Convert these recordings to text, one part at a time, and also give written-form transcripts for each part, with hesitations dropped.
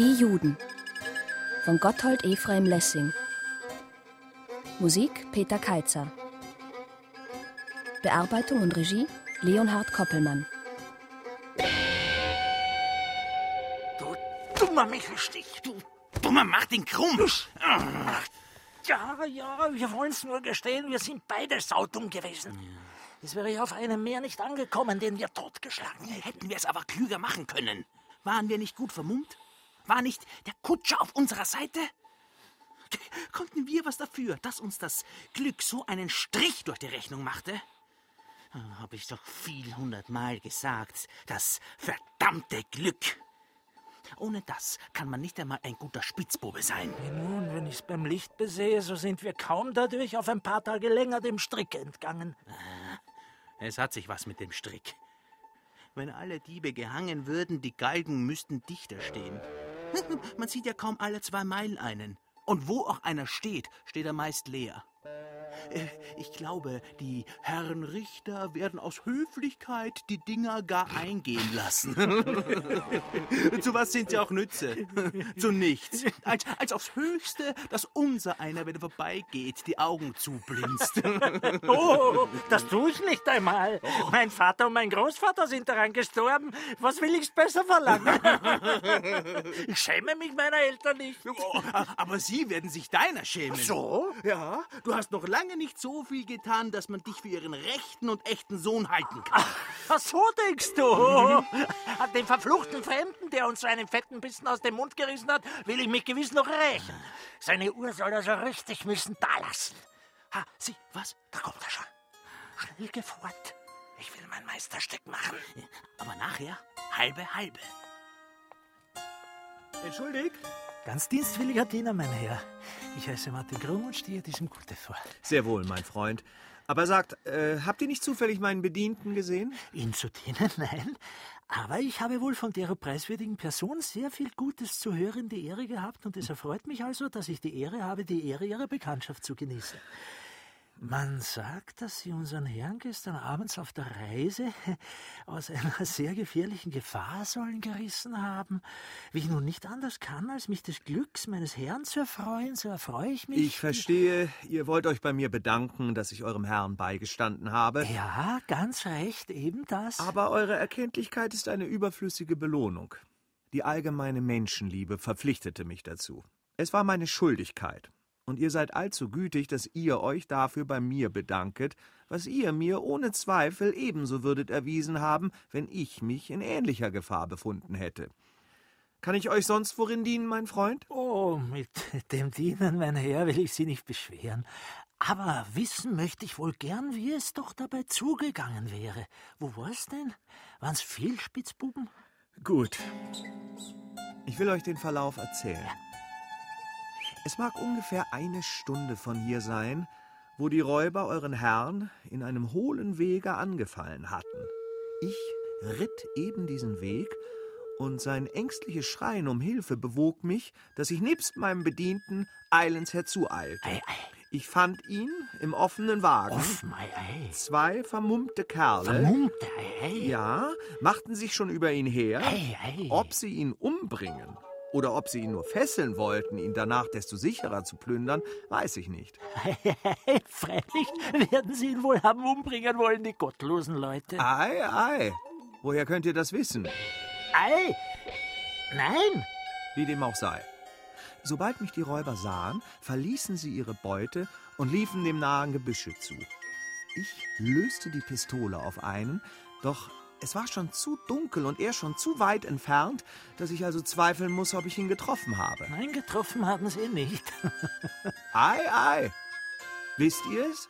Die Juden von Gotthold Ephraim Lessing. Musik Peter Kaitzer. Bearbeitung und Regie Leonhard Koppelmann. Du dummer Michelstich, du dummer Martin Krumm. Ja, wir wollen es nur gestehen, wir sind beide saudumm gewesen. Es wäre ja auf einem Meer nicht angekommen, den wir totgeschlagen hätten. Hätten wir es aber klüger machen können. Waren wir nicht gut vermummt? War nicht der Kutscher auf unserer Seite? Konnten wir was dafür, dass uns das Glück so einen Strich durch die Rechnung machte? Hab ich doch viel 100-mal gesagt, das verdammte Glück. Ohne das kann man nicht einmal ein guter Spitzbube sein. Nun, wenn ich's beim Licht besehe, so sind wir kaum dadurch auf ein paar Tage länger dem Strick entgangen. Es hat sich was mit dem Strick. Wenn alle Diebe gehangen würden, die Galgen müssten dichter stehen. Man sieht ja kaum alle 2 Meilen einen. Und wo auch einer steht, steht er meist leer. Ich glaube, die Herren Richter werden aus Höflichkeit die Dinger gar eingehen lassen. Zu was sind sie auch Nütze? Zu nichts. Als aufs Höchste, dass unser einer, wenn er vorbeigeht, die Augen zublinzt. Oh, das tue ich nicht einmal. Mein Vater und mein Großvater sind daran gestorben. Was will ich's besser verlangen? Ich schäme mich meiner Eltern nicht. Aber sie werden sich deiner schämen. So? Ja, du hast noch lange nicht so viel getan, dass man dich für ihren rechten und echten Sohn halten kann. Ach, so denkst du? An den verfluchten Fremden, der uns so einen fetten Bissen aus dem Mund gerissen hat, will ich mich gewiss noch rächen. Seine Uhr soll er so richtig müssen dalassen. Ha, sieh, was? Da kommt er schon. Schnell geh fort. Ich will mein Meisterstück machen. Aber nachher halbe. Entschuldigt? Ganz dienstwilliger Diener, mein Herr. Ich heiße Martin Krumm und stehe diesem Gute vor. Sehr wohl, mein Freund. Aber sagt, habt ihr nicht zufällig meinen Bedienten gesehen? Ihnen zu dienen? Nein. Aber ich habe wohl von der preiswürdigen Person sehr viel Gutes zu hören die Ehre gehabt und es erfreut mich also, dass ich die Ehre habe, die Ehre Ihrer Bekanntschaft zu genießen. Man sagt, dass Sie unseren Herrn gestern abends auf der Reise aus einer sehr gefährlichen Gefahrsäulen gerissen haben. Wie ich nun nicht anders kann, als mich des Glücks meines Herrn zu erfreuen, so erfreue ich mich. Ich verstehe, ihr wollt euch bei mir bedanken, dass ich eurem Herrn beigestanden habe. Ja, ganz recht, eben das. Aber eure Erkenntlichkeit ist eine überflüssige Belohnung. Die allgemeine Menschenliebe verpflichtete mich dazu. Es war meine Schuldigkeit. Und ihr seid allzu gütig, dass ihr euch dafür bei mir bedanket, was ihr mir ohne Zweifel ebenso würdet erwiesen haben, wenn ich mich in ähnlicher Gefahr befunden hätte. Kann ich euch sonst worin dienen, mein Freund? Oh, mit dem Dienen, mein Herr, will ich Sie nicht beschweren. Aber wissen möchte ich wohl gern, wie es doch dabei zugegangen wäre. Wo war's denn? Waren's viel Spitzbuben? Gut. Ich will euch den Verlauf erzählen. Es mag ungefähr 1 Stunde von hier sein, wo die Räuber euren Herrn in einem hohlen Wege angefallen hatten. Ich ritt eben diesen Weg, und sein ängstliches Schreien um Hilfe bewog mich, dass ich nebst meinem Bedienten eilends herzueilte. Ich fand ihn im offenen Wagen. 2 vermummte Kerle. Ja, machten sich schon über ihn her. Ob sie ihn umbringen oder ob sie ihn nur fesseln wollten, ihn danach desto sicherer zu plündern, weiß ich nicht. Freilich werden sie ihn wohl haben umbringen wollen, die gottlosen Leute. Ei. Woher könnt ihr das wissen? Ei! Nein! Wie dem auch sei. Sobald mich die Räuber sahen, verließen sie ihre Beute und liefen dem nahen Gebüsche zu. Ich löste die Pistole auf einen, doch es war schon zu dunkel und er schon zu weit entfernt, dass ich also zweifeln muss, ob ich ihn getroffen habe. Nein, getroffen haben sie ihn nicht. Ei. Wisst ihr es?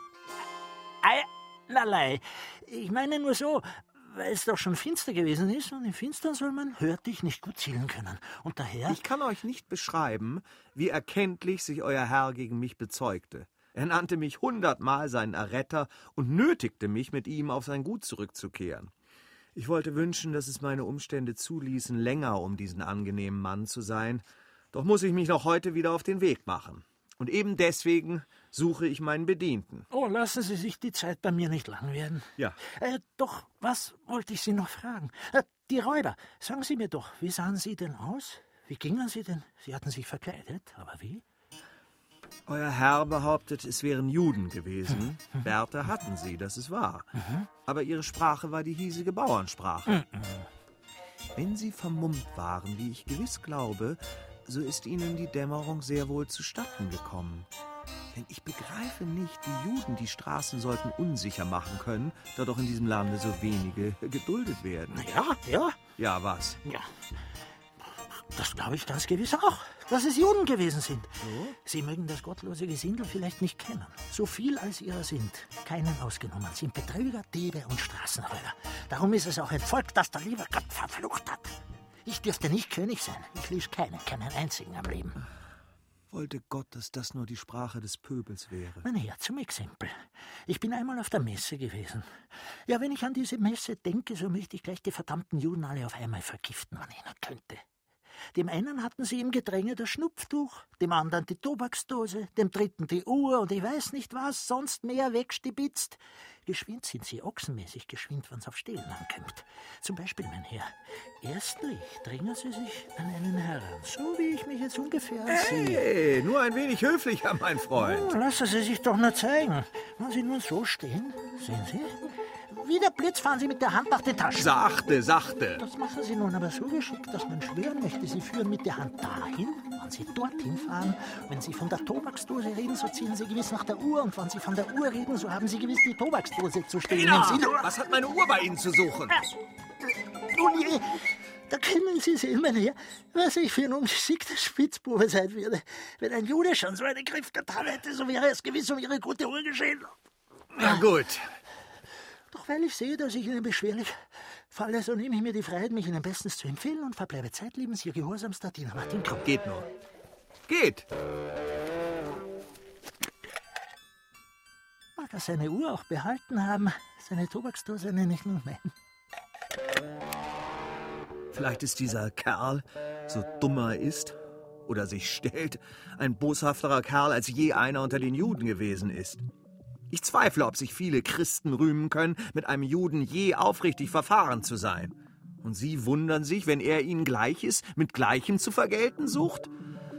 Ei, lalei. Ich meine nur so, weil es doch schon finster gewesen ist und im Finstern soll man hörtlich nicht gut zielen können. Und daher... Ich kann euch nicht beschreiben, wie erkenntlich sich euer Herr gegen mich bezeugte. Er nannte mich 100-mal seinen Erretter und nötigte mich, mit ihm auf sein Gut zurückzukehren. Ich wollte wünschen, dass es meine Umstände zuließen, länger um diesen angenehmen Mann zu sein. Doch muss ich mich noch heute wieder auf den Weg machen. Und eben deswegen suche ich meinen Bedienten. Oh, lassen Sie sich die Zeit bei mir nicht lang werden. Ja. Doch, was wollte ich Sie noch fragen? Die Räuber, sagen Sie mir doch, wie sahen Sie denn aus? Wie gingen Sie denn? Sie hatten sich verkleidet, aber wie? Euer Herr behauptet, es wären Juden gewesen. Bärte hatten sie, das ist wahr. Aber ihre Sprache war die hiesige Bauernsprache. Wenn sie vermummt waren, wie ich gewiss glaube, so ist ihnen die Dämmerung sehr wohl zustatten gekommen. Denn ich begreife nicht, wie Juden die Straßen sollten unsicher machen können, da doch in diesem Lande so wenige geduldet werden. Ja. Ja, was? Ja, das glaube ich ganz gewiss auch, dass es Juden gewesen sind. So? Sie mögen das gottlose Gesindel vielleicht nicht kennen. So viel als ihrer sind, keinen ausgenommen, sind Betrüger, Diebe und Straßenräuber. Darum ist es auch ein Volk, das der liebe Gott verflucht hat. Ich dürfte nicht König sein. Ich ließ keinen einzigen am Leben. Wollte Gott, dass das nur die Sprache des Pöbels wäre. Mein Herr, zum Exempel. Ich bin einmal auf der Messe gewesen. Ja, wenn ich an diese Messe denke, so möchte ich gleich die verdammten Juden alle auf einmal vergiften, wenn ich nur könnte. Dem einen hatten sie im Gedränge das Schnupftuch, dem anderen die Tobaksdose, dem dritten die Uhr und ich weiß nicht was, sonst mehr wegstibitzt. Geschwind sind sie, ochsenmäßig geschwind, wenn's auf Stehlen ankommt. Zum Beispiel, mein Herr, erstlich drängen sie sich an einen heran, so wie ich mich jetzt ungefähr ansehe. Hey, nur ein wenig höflicher, mein Freund. Lassen Sie sich doch nur zeigen. Wenn Sie nur so stehen, sehen Sie, wie der Blitz fahren Sie mit der Hand nach den Taschen. Sachte. Das machen Sie nun aber so geschickt, dass man schwören möchte, Sie führen mit der Hand dahin, wenn Sie dorthin fahren. Wenn Sie von der Tobaksdose reden, so zielen Sie gewiss nach der Uhr. Und wenn Sie von der Uhr reden, so haben Sie gewiss die Tobaksdose zu stehen. Was hat meine Uhr bei Ihnen zu suchen? Nun je, da können Sie sehen, mein Herr, was ich für ein ungeschickter Spitzbube sein würde. Wenn ein Jude schon so einen Griff getan hätte, so wäre es gewiss um Ihre gute Uhr geschehen. Na gut. Doch weil ich sehe, dass ich Ihnen beschwerlich falle, so nehme ich mir die Freiheit, mich Ihnen bestens zu empfehlen und verbleibe zeitlebens Ihr gehorsamster Diener Martin Krupp. Geht nur. Geht. Mag er seine Uhr auch behalten haben, seine Tobaksdose nenne ich nun mein. Vielleicht ist dieser Kerl, so dumm er ist oder sich stellt, ein boshafterer Kerl, als je einer unter den Juden gewesen ist. Ich zweifle, ob sich viele Christen rühmen können, mit einem Juden je aufrichtig verfahren zu sein. Und sie wundern sich, wenn er ihnen Gleiches mit Gleichem zu vergelten sucht?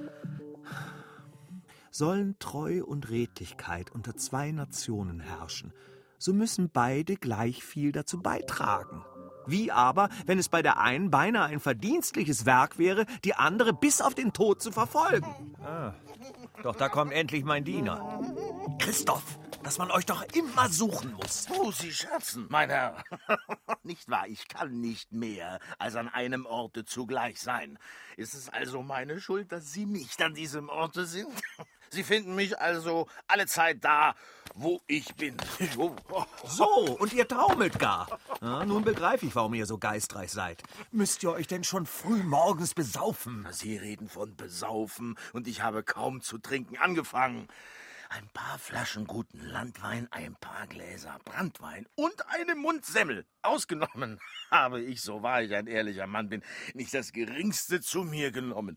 Sollen Treu und Redlichkeit unter zwei Nationen herrschen, so müssen beide gleich viel dazu beitragen. Wie aber, wenn es bei der einen beinahe ein verdienstliches Werk wäre, die andere bis auf den Tod zu verfolgen? Doch da kommt endlich mein Diener. Christoph, dass man euch doch immer suchen muss. Oh, Sie scherzen, mein Herr. Nicht wahr, ich kann nicht mehr als an einem Orte zugleich sein. Ist es also meine Schuld, dass Sie nicht an diesem Orte sind? Sie finden mich also allezeit da, wo ich bin. So, und ihr taumelt gar. Ja, nun begreife ich, warum ihr so geistreich seid. Müsst ihr euch denn schon früh morgens besaufen? Sie reden von besaufen und ich habe kaum zu trinken angefangen. Ein paar Flaschen guten Landwein, ein paar Gläser Branntwein und eine Mundsemmel. Ausgenommen habe ich, so wahr ich ein ehrlicher Mann bin, nicht das Geringste zu mir genommen.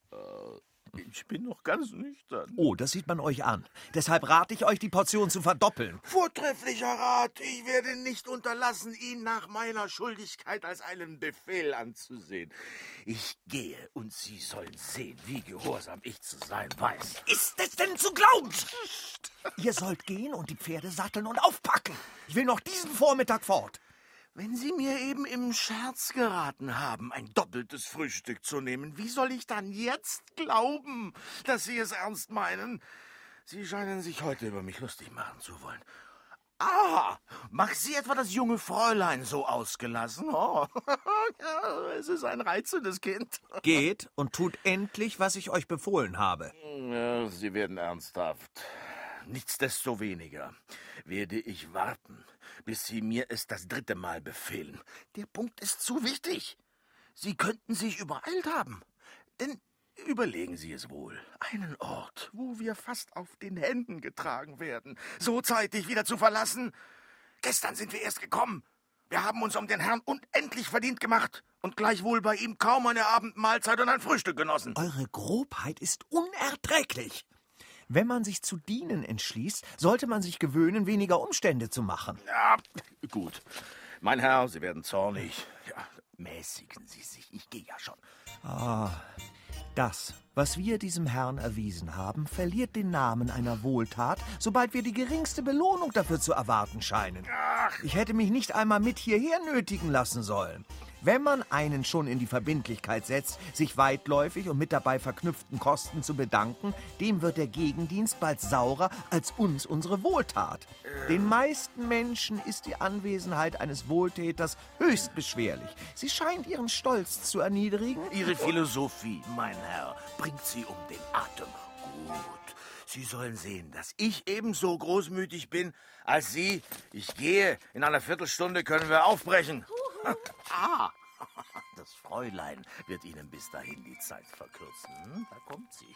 Ich bin noch ganz nüchtern. Oh, das sieht man euch an. Deshalb rate ich euch, die Portion zu verdoppeln. Vortrefflicher Rat. Ich werde nicht unterlassen, ihn nach meiner Schuldigkeit als einen Befehl anzusehen. Ich gehe und Sie sollen sehen, wie gehorsam ich zu sein weiß. Ist es denn zu glauben? Ihr sollt gehen und die Pferde satteln und aufpacken. Ich will noch diesen Vormittag fort. Wenn Sie mir eben im Scherz geraten haben, ein doppeltes Frühstück zu nehmen, wie soll ich dann jetzt glauben, dass Sie es ernst meinen? Sie scheinen sich heute über mich lustig machen zu wollen. Ah, macht Sie etwa das junge Fräulein so ausgelassen? Oh, ja, es ist ein reizendes Kind. Geht und tut endlich, was ich euch befohlen habe. Ja, Sie werden ernsthaft. Nichtsdestoweniger werde ich warten, bis Sie mir es das 3. Mal befehlen. Der Punkt ist zu wichtig. Sie könnten sich übereilt haben. Denn überlegen Sie es wohl. Einen Ort, wo wir fast auf den Händen getragen werden, so zeitig wieder zu verlassen. Gestern sind wir erst gekommen. Wir haben uns um den Herrn unendlich verdient gemacht und gleichwohl bei ihm kaum eine Abendmahlzeit und ein Frühstück genossen. Eure Grobheit ist unerträglich. Wenn man sich zu dienen entschließt, sollte man sich gewöhnen, weniger Umstände zu machen. Ja, gut. Mein Herr, Sie werden zornig. Ja, mäßigen Sie sich. Ich gehe ja schon. Das, was wir diesem Herrn erwiesen haben, verliert den Namen einer Wohltat, sobald wir die geringste Belohnung dafür zu erwarten scheinen. Ich hätte mich nicht einmal mit hierher nötigen lassen sollen. Wenn man einen schon in die Verbindlichkeit setzt, sich weitläufig und mit dabei verknüpften Kosten zu bedanken, dem wird der Gegendienst bald saurer als uns unsere Wohltat. Den meisten Menschen ist die Anwesenheit eines Wohltäters höchst beschwerlich. Sie scheint ihren Stolz zu erniedrigen. Ihre Philosophie, mein Herr, bringt Sie um den Atem. Gut, Sie sollen sehen, dass ich ebenso großmütig bin als Sie. Ich gehe. In einer Viertelstunde können wir aufbrechen. Das Fräulein wird Ihnen bis dahin die Zeit verkürzen. Da kommt sie.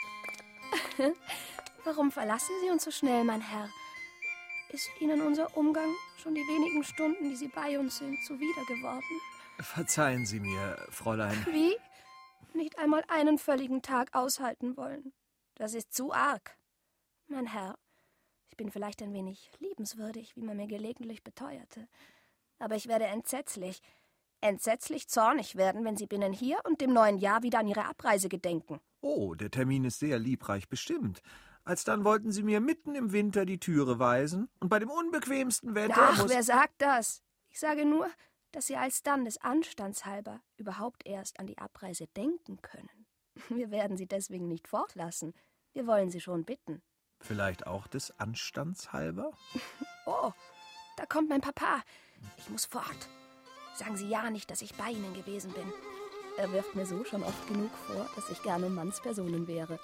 Warum verlassen Sie uns so schnell, mein Herr? Ist Ihnen unser Umgang schon die wenigen Stunden, die Sie bei uns sind, zuwider geworden? Verzeihen Sie mir, Fräulein. Wie? Nicht einmal einen völligen Tag aushalten wollen. Das ist zu arg. Mein Herr, ich bin vielleicht ein wenig liebenswürdig, wie man mir gelegentlich beteuerte. Aber ich werde entsetzlich zornig werden, wenn Sie binnen hier und dem neuen Jahr wieder an Ihre Abreise gedenken. Oh, der Termin ist sehr liebreich bestimmt. Alsdann wollten Sie mir mitten im Winter die Türe weisen und bei dem unbequemsten Wetter Ach, wer sagt das? Ich sage nur, dass Sie alsdann des Anstands halber überhaupt erst an die Abreise denken können. Wir werden Sie deswegen nicht fortlassen. Wir wollen Sie schon bitten. Vielleicht auch des Anstands halber? Oh, da kommt mein Papa. Ich muss fort. Sagen Sie ja nicht, dass ich bei Ihnen gewesen bin. Er wirft mir so schon oft genug vor, dass ich gerne Mannspersonen wäre.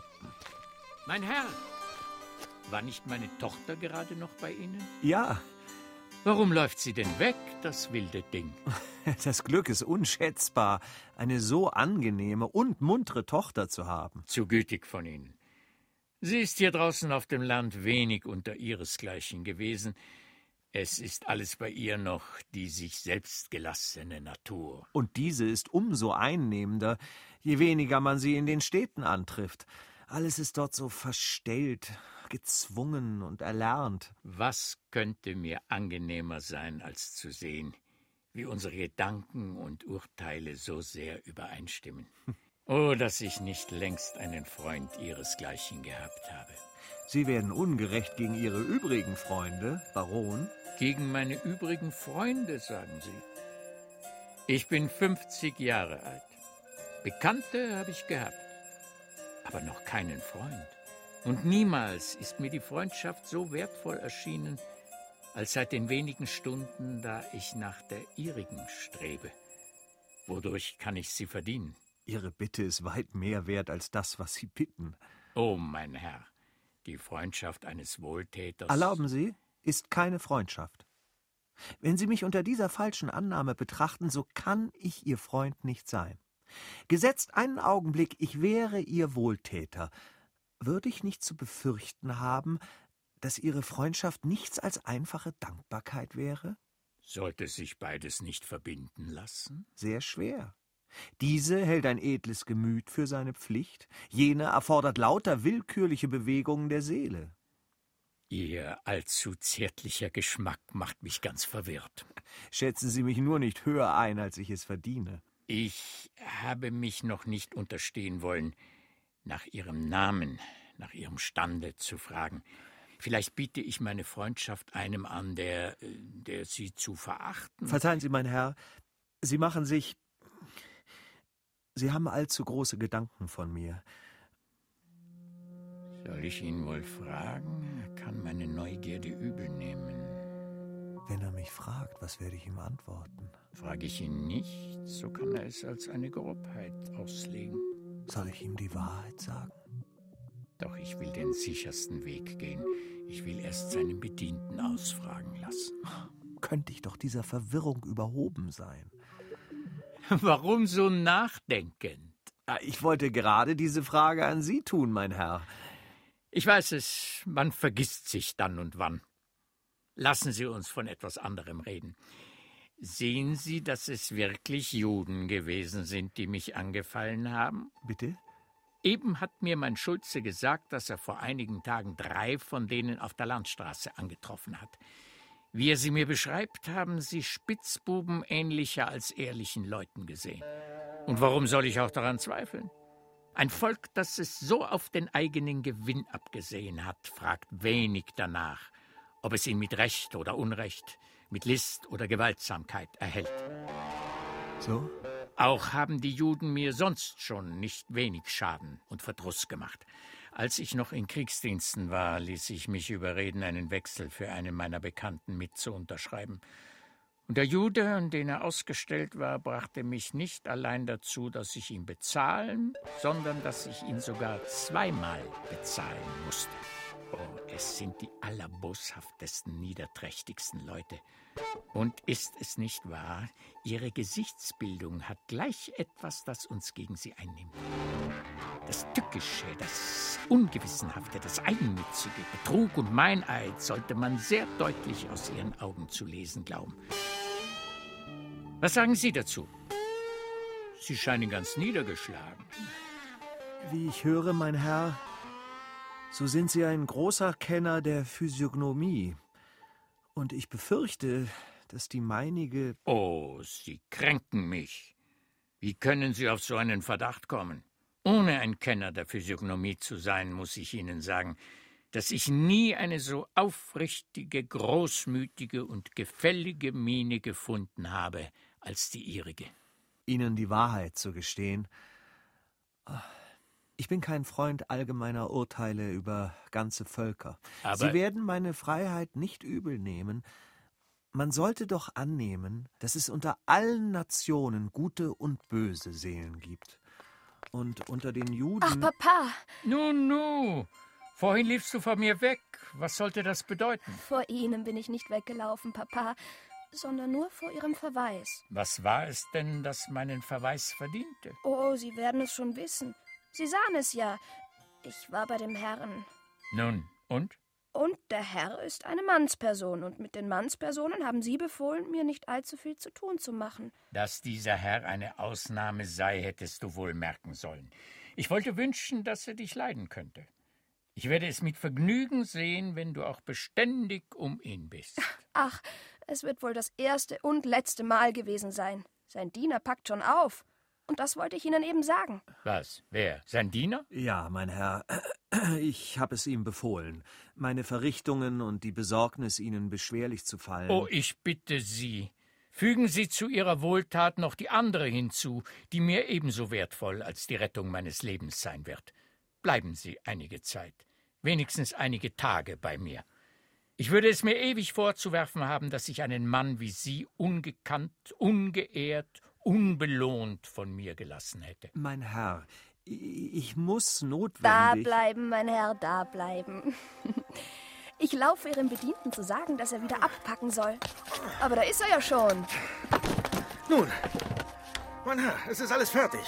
Mein Herr, war nicht meine Tochter gerade noch bei Ihnen? Ja. Warum läuft sie denn weg, das wilde Ding? Das Glück ist unschätzbar, eine so angenehme und muntere Tochter zu haben. Zu gütig von Ihnen. Sie ist hier draußen auf dem Land wenig unter ihresgleichen gewesen. Es ist alles bei ihr noch die sich selbst gelassene Natur. Und diese ist umso einnehmender, je weniger man sie in den Städten antrifft. Alles ist dort so verstellt, gezwungen und erlernt. Was könnte mir angenehmer sein, als zu sehen, wie unsere Gedanken und Urteile so sehr übereinstimmen? Oh, dass ich nicht längst einen Freund ihresgleichen gehabt habe. Sie werden ungerecht gegen Ihre übrigen Freunde, Baron. Gegen meine übrigen Freunde, sagen Sie. Ich bin 50 Jahre alt. Bekannte habe ich gehabt, aber noch keinen Freund. Und niemals ist mir die Freundschaft so wertvoll erschienen, als seit den wenigen Stunden, da ich nach der ihrigen strebe. Wodurch kann ich sie verdienen? Ihre Bitte ist weit mehr wert als das, was Sie bitten. Oh, mein Herr, die Freundschaft eines Wohltäters... Erlauben Sie, ist keine Freundschaft. Wenn Sie mich unter dieser falschen Annahme betrachten, so kann ich Ihr Freund nicht sein. Gesetzt einen Augenblick, ich wäre Ihr Wohltäter, würde ich nicht zu befürchten haben, dass Ihre Freundschaft nichts als einfache Dankbarkeit wäre? Sollte sich beides nicht verbinden lassen? Sehr schwer. Diese hält ein edles Gemüt für seine Pflicht, jene erfordert lauter willkürliche Bewegungen der Seele. Ihr allzu zärtlicher Geschmack macht mich ganz verwirrt. Schätzen Sie mich nur nicht höher ein, als ich es verdiene. Ich habe mich noch nicht unterstehen wollen, nach Ihrem Namen, nach Ihrem Stande zu fragen. Vielleicht biete ich meine Freundschaft einem an, der Sie zu verachten... Verzeihen Sie, mein Herr, Sie machen sich... Sie haben allzu große Gedanken von mir. Soll ich ihn wohl fragen? Er kann meine Neugierde übel nehmen. Wenn er mich fragt, was werde ich ihm antworten? Frage ich ihn nicht, so kann er es als eine Grobheit auslegen. Soll ich ihm die Wahrheit sagen? Doch ich will den sichersten Weg gehen. Ich will erst seinen Bedienten ausfragen lassen. Könnte ich doch dieser Verwirrung überhoben sein. Warum so nachdenkend? Ich wollte gerade diese Frage an Sie tun, mein Herr. Ich weiß es, man vergisst sich dann und wann. Lassen Sie uns von etwas anderem reden. Sehen Sie, dass es wirklich Juden gewesen sind, die mich angefallen haben? Bitte? Eben hat mir mein Schulze gesagt, dass er vor einigen Tagen 3 von denen auf der Landstraße angetroffen hat. Wie er sie mir beschreibt, haben sie Spitzbuben ähnlicher als ehrlichen Leuten gesehen. Und warum soll ich auch daran zweifeln? Ein Volk, das es so auf den eigenen Gewinn abgesehen hat, fragt wenig danach, ob es ihn mit Recht oder Unrecht, mit List oder Gewaltsamkeit erhält. So? Auch haben die Juden mir sonst schon nicht wenig Schaden und Verdruss gemacht. Als ich noch in Kriegsdiensten war, ließ ich mich überreden, einen Wechsel für einen meiner Bekannten mit zu unterschreiben. Und der Jude, an den er ausgestellt war, brachte mich nicht allein dazu, dass ich ihn bezahlen, sondern dass ich ihn sogar zweimal bezahlen musste. Oh, es sind die allerboshaftesten, niederträchtigsten Leute. Und ist es nicht wahr, ihre Gesichtsbildung hat gleich etwas, das uns gegen sie einnimmt. Das Tückische, das Ungewissenhafte, das Eigennützige, Betrug und Meineid sollte man sehr deutlich aus ihren Augen zu lesen glauben. Was sagen Sie dazu? Sie scheinen ganz niedergeschlagen. Wie ich höre, mein Herr, so sind Sie ein großer Kenner der Physiognomie. Und ich befürchte, dass die meinige... Oh, Sie kränken mich. Wie können Sie auf so einen Verdacht kommen? Ohne ein Kenner der Physiognomie zu sein, muss ich Ihnen sagen, dass ich nie eine so aufrichtige, großmütige und gefällige Miene gefunden habe als die Ihrige. Ihnen die Wahrheit zu gestehen. Ich bin kein Freund allgemeiner Urteile über ganze Völker. Aber Sie werden meine Freiheit nicht übel nehmen. Man sollte doch annehmen, dass es unter allen Nationen gute und böse Seelen gibt. Und unter den Juden... Ach, Papa! Nu, vorhin liefst du von mir weg. Was sollte das bedeuten? Vor Ihnen bin ich nicht weggelaufen, Papa, sondern nur vor Ihrem Verweis. Was war es denn, das meinen Verweis verdiente? Oh, Sie werden es schon wissen. Sie sahen es ja. Ich war bei dem Herrn. Nun, und? Und der Herr ist eine Mannsperson, und mit den Mannspersonen haben Sie befohlen, mir nicht allzu viel zu tun zu machen. Dass dieser Herr eine Ausnahme sei, hättest du wohl merken sollen. Ich wollte wünschen, dass er dich leiden könnte. Ich werde es mit Vergnügen sehen, wenn du auch beständig um ihn bist. Ach, es wird wohl das erste und letzte Mal gewesen sein. Sein Diener packt schon auf. Und das wollte ich Ihnen eben sagen. Was? Wer? Sein Diener? Ja, mein Herr, ich habe es ihm befohlen, meine Verrichtungen und die Besorgnis, Ihnen beschwerlich zu fallen. Oh, ich bitte Sie, fügen Sie zu Ihrer Wohltat noch die andere hinzu, die mir ebenso wertvoll als die Rettung meines Lebens sein wird. Bleiben Sie einige Zeit, wenigstens einige Tage bei mir. Ich würde es mir ewig vorzuwerfen haben, dass ich einen Mann wie Sie ungekannt, ungeehrt, unbelohnt von mir gelassen hätte. Mein Herr, ich muss notwendig... Da bleiben, mein Herr, da bleiben. Ich laufe Ihrem Bedienten zu sagen, dass er wieder abpacken soll. Aber da ist er ja schon. Nun, mein Herr, es ist alles fertig.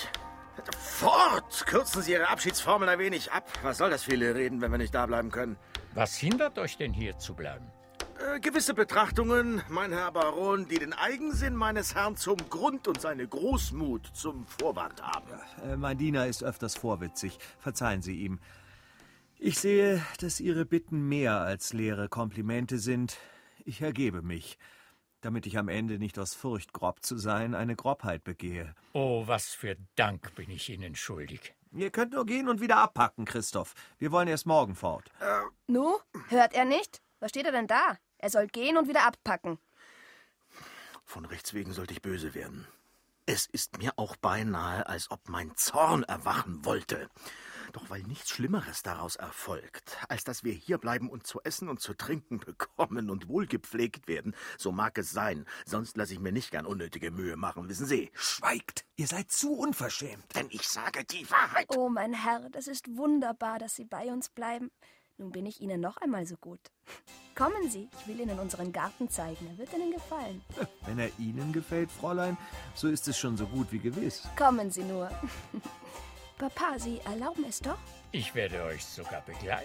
Fort! Kürzen Sie Ihre Abschiedsformel ein wenig ab. Was soll das viele Reden, wenn wir nicht da bleiben können? Was hindert euch denn, hier zu bleiben? Gewisse Betrachtungen, mein Herr Baron, die den Eigensinn meines Herrn zum Grund und seine Großmut zum Vorwand haben. Mein Diener ist öfters vorwitzig. Verzeihen Sie ihm. Ich sehe, dass Ihre Bitten mehr als leere Komplimente sind. Ich ergebe mich, damit ich am Ende nicht aus Furcht, grob zu sein, eine Grobheit begehe. Oh, was für Dank bin ich Ihnen schuldig. Ihr könnt nur gehen und wieder abpacken, Christoph. Wir wollen erst morgen fort. Nu, hört er nicht? Was steht er denn da? Er soll gehen und wieder abpacken. Von Rechts wegen sollte ich böse werden. Es ist mir auch beinahe, als ob mein Zorn erwachen wollte. Doch weil nichts Schlimmeres daraus erfolgt, als dass wir hierbleiben und zu essen und zu trinken bekommen und wohlgepflegt werden, so mag es sein. Sonst lasse ich mir nicht gern unnötige Mühe machen, wissen Sie. Schweigt! Ihr seid zu unverschämt. Denn ich sage die Wahrheit. Oh, mein Herr, das ist wunderbar, dass Sie bei uns bleiben. Nun bin ich Ihnen noch einmal so gut. Kommen Sie, ich will Ihnen unseren Garten zeigen. Er wird Ihnen gefallen. Wenn er Ihnen gefällt, Fräulein, so ist es schon so gut wie gewiss. Kommen Sie nur. Papa, Sie erlauben es doch? Ich werde euch sogar begleiten.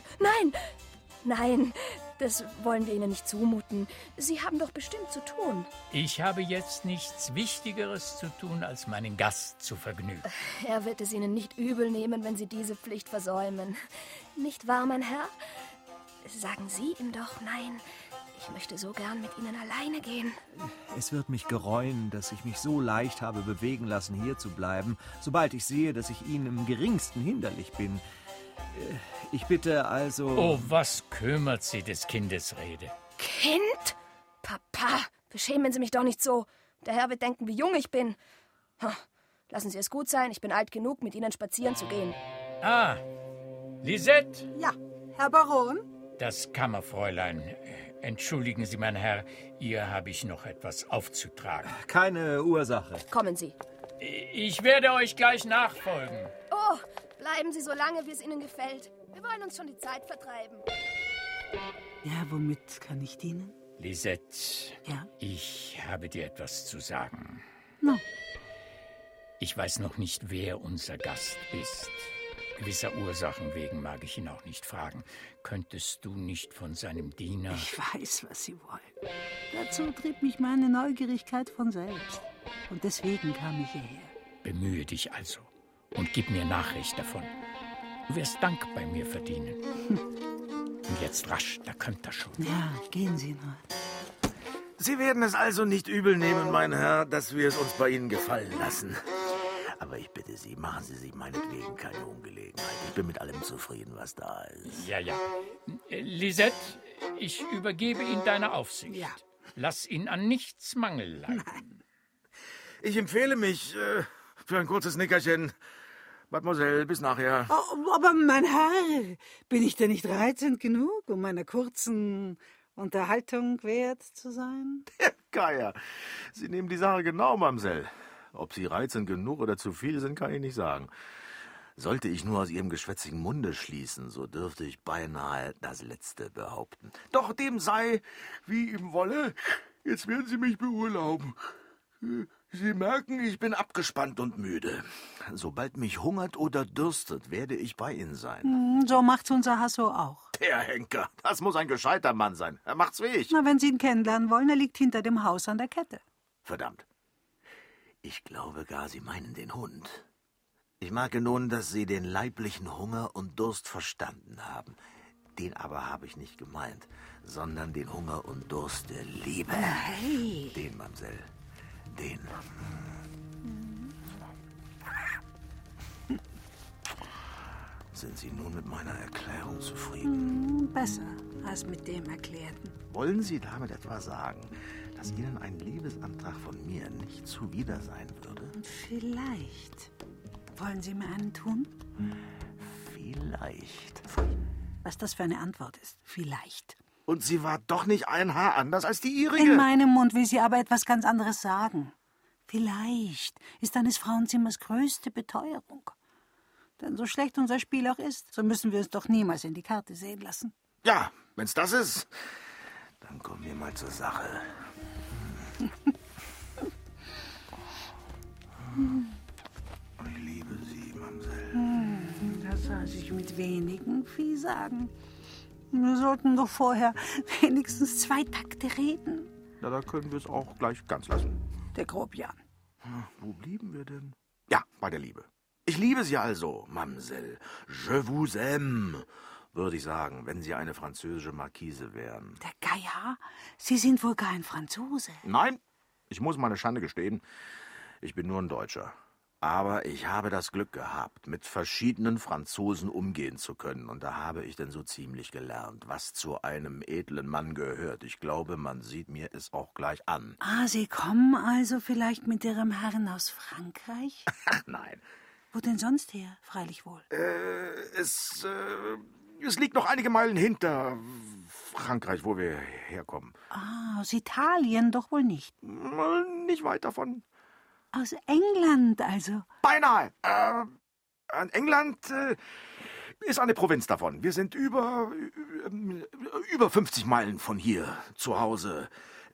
Nein, das wollen wir Ihnen nicht zumuten. Sie haben doch bestimmt zu tun. Ich habe jetzt nichts Wichtigeres zu tun, als meinen Gast zu vergnügen. Er wird es Ihnen nicht übel nehmen, wenn Sie diese Pflicht versäumen. Nicht wahr, mein Herr? Sagen Sie ihm doch, nein, ich Ich möchte so gern mit Ihnen alleine gehen. Es wird mich gereuen, dass ich mich so leicht habe bewegen lassen, hier zu bleiben, sobald ich sehe, dass ich Ihnen im geringsten hinderlich bin. Ich bitte also... Oh, was kümmert Sie des Kindes Rede? Kind? Papa, beschämen Sie mich doch nicht so. Der Herr wird denken, wie jung ich bin. Lassen Sie es gut sein, ich bin alt genug, mit Ihnen spazieren zu gehen. Ah, Lisette? Ja, Herr Baron? Das Kammerfräulein. Entschuldigen Sie, mein Herr, ihr habe ich noch etwas aufzutragen. Keine Ursache. Kommen Sie. Ich werde euch gleich nachfolgen. Oh, bleiben Sie so lange, wie es Ihnen gefällt. Wir wollen uns schon die Zeit vertreiben. Ja, womit kann ich dienen? Lisette, Ja? ich habe dir etwas zu sagen. No. Ich weiß noch nicht, wer unser Gast ist. Gewisser Ursachen wegen mag ich ihn auch nicht fragen. Könntest du nicht von seinem Diener... Ich weiß, was Sie wollen. Dazu trieb mich meine Neugierigkeit von selbst. Und deswegen kam ich hierher. Bemühe dich also und gib mir Nachricht davon. Du wirst Dank bei mir verdienen. Und jetzt rasch, da könnt er schon. Ja, gehen Sie nur. Sie werden es also nicht übel nehmen, mein Herr, dass wir es uns bei Ihnen gefallen lassen. Aber ich bitte Sie, machen Sie sich meinetwegen keine Ungelegenheit. Ich bin mit allem zufrieden, was da ist. Ja. Lisette, ich übergebe ihn deiner Aufsicht. Ja. Lass ihn an nichts Mangel leiden. Nein. Ich empfehle mich für ein kurzes Nickerchen. Mademoiselle, bis nachher. Oh, aber mein Herr, bin ich denn nicht reizend genug, um einer kurzen Unterhaltung wert zu sein? Herr Geier, Sie nehmen die Sache genau, Mamsell. Ob Sie reizend genug oder zu viel sind, kann ich nicht sagen. Sollte ich nur aus Ihrem geschwätzigen Munde schließen, so dürfte ich beinahe das Letzte behaupten. Doch dem sei, wie ihm wolle. Jetzt werden Sie mich beurlauben. Sie merken, ich bin abgespannt und müde. Sobald mich hungert oder dürstet, werde ich bei Ihnen sein. So macht's unser Hasso auch. Der Henker, das muss ein gescheiter Mann sein. Er macht's wie ich. Na, wenn Sie ihn kennenlernen wollen, er liegt hinter dem Haus an der Kette. Verdammt. Ich glaube gar, Sie meinen den Hund. Ich merke nun, dass Sie den leiblichen Hunger und Durst verstanden haben. Den aber habe ich nicht gemeint, sondern den Hunger und Durst der Liebe. Hey. Den, Mamsell. Den. Sind Sie nun mit meiner Erklärung zufrieden? Besser als mit dem Erklärten. Wollen Sie damit etwa sagen, dass Ihnen ein Liebesantrag von mir nicht zuwider sein würde? Vielleicht. Wollen Sie mir einen tun? Vielleicht. Was das für eine Antwort ist. Vielleicht. Und sie war doch nicht ein Haar anders als die ihrige. In meinem Mund will sie aber etwas ganz anderes sagen. Vielleicht ist eines Frauenzimmers größte Beteuerung. Denn so schlecht unser Spiel auch ist, so müssen wir es doch niemals in die Karte sehen lassen. Ja, wenn's das ist, dann kommen wir mal zur Sache. Ich liebe Sie, Mamsell. Das soll sich mit wenigen Vieh sagen. Wir sollten doch vorher wenigstens 2 Takte reden. Na, da können wir es auch gleich ganz lassen. Der Grobian. Wo blieben wir denn? Ja, bei der Liebe. Ich liebe Sie also, Mamsell. Je vous aime, würde ich sagen, wenn Sie eine französische Marquise wären. Der Geier? Sie sind wohl gar ein Franzose. Nein, ich muss meine Schande gestehen, ich bin nur ein Deutscher. Aber ich habe das Glück gehabt, mit verschiedenen Franzosen umgehen zu können. Und da habe ich denn so ziemlich gelernt, was zu einem edlen Mann gehört. Ich glaube, man sieht mir es auch gleich an. Ah, Sie kommen also vielleicht mit Ihrem Herrn aus Frankreich? Ach nein. Wo denn sonst her? Freilich wohl. Es liegt noch einige Meilen hinter Frankreich, wo wir herkommen. Ah, aus Italien doch wohl nicht. Nicht weit davon. Aus England also. Beinahe. England ist eine Provinz davon. Wir sind über 50 Meilen von hier zu Hause.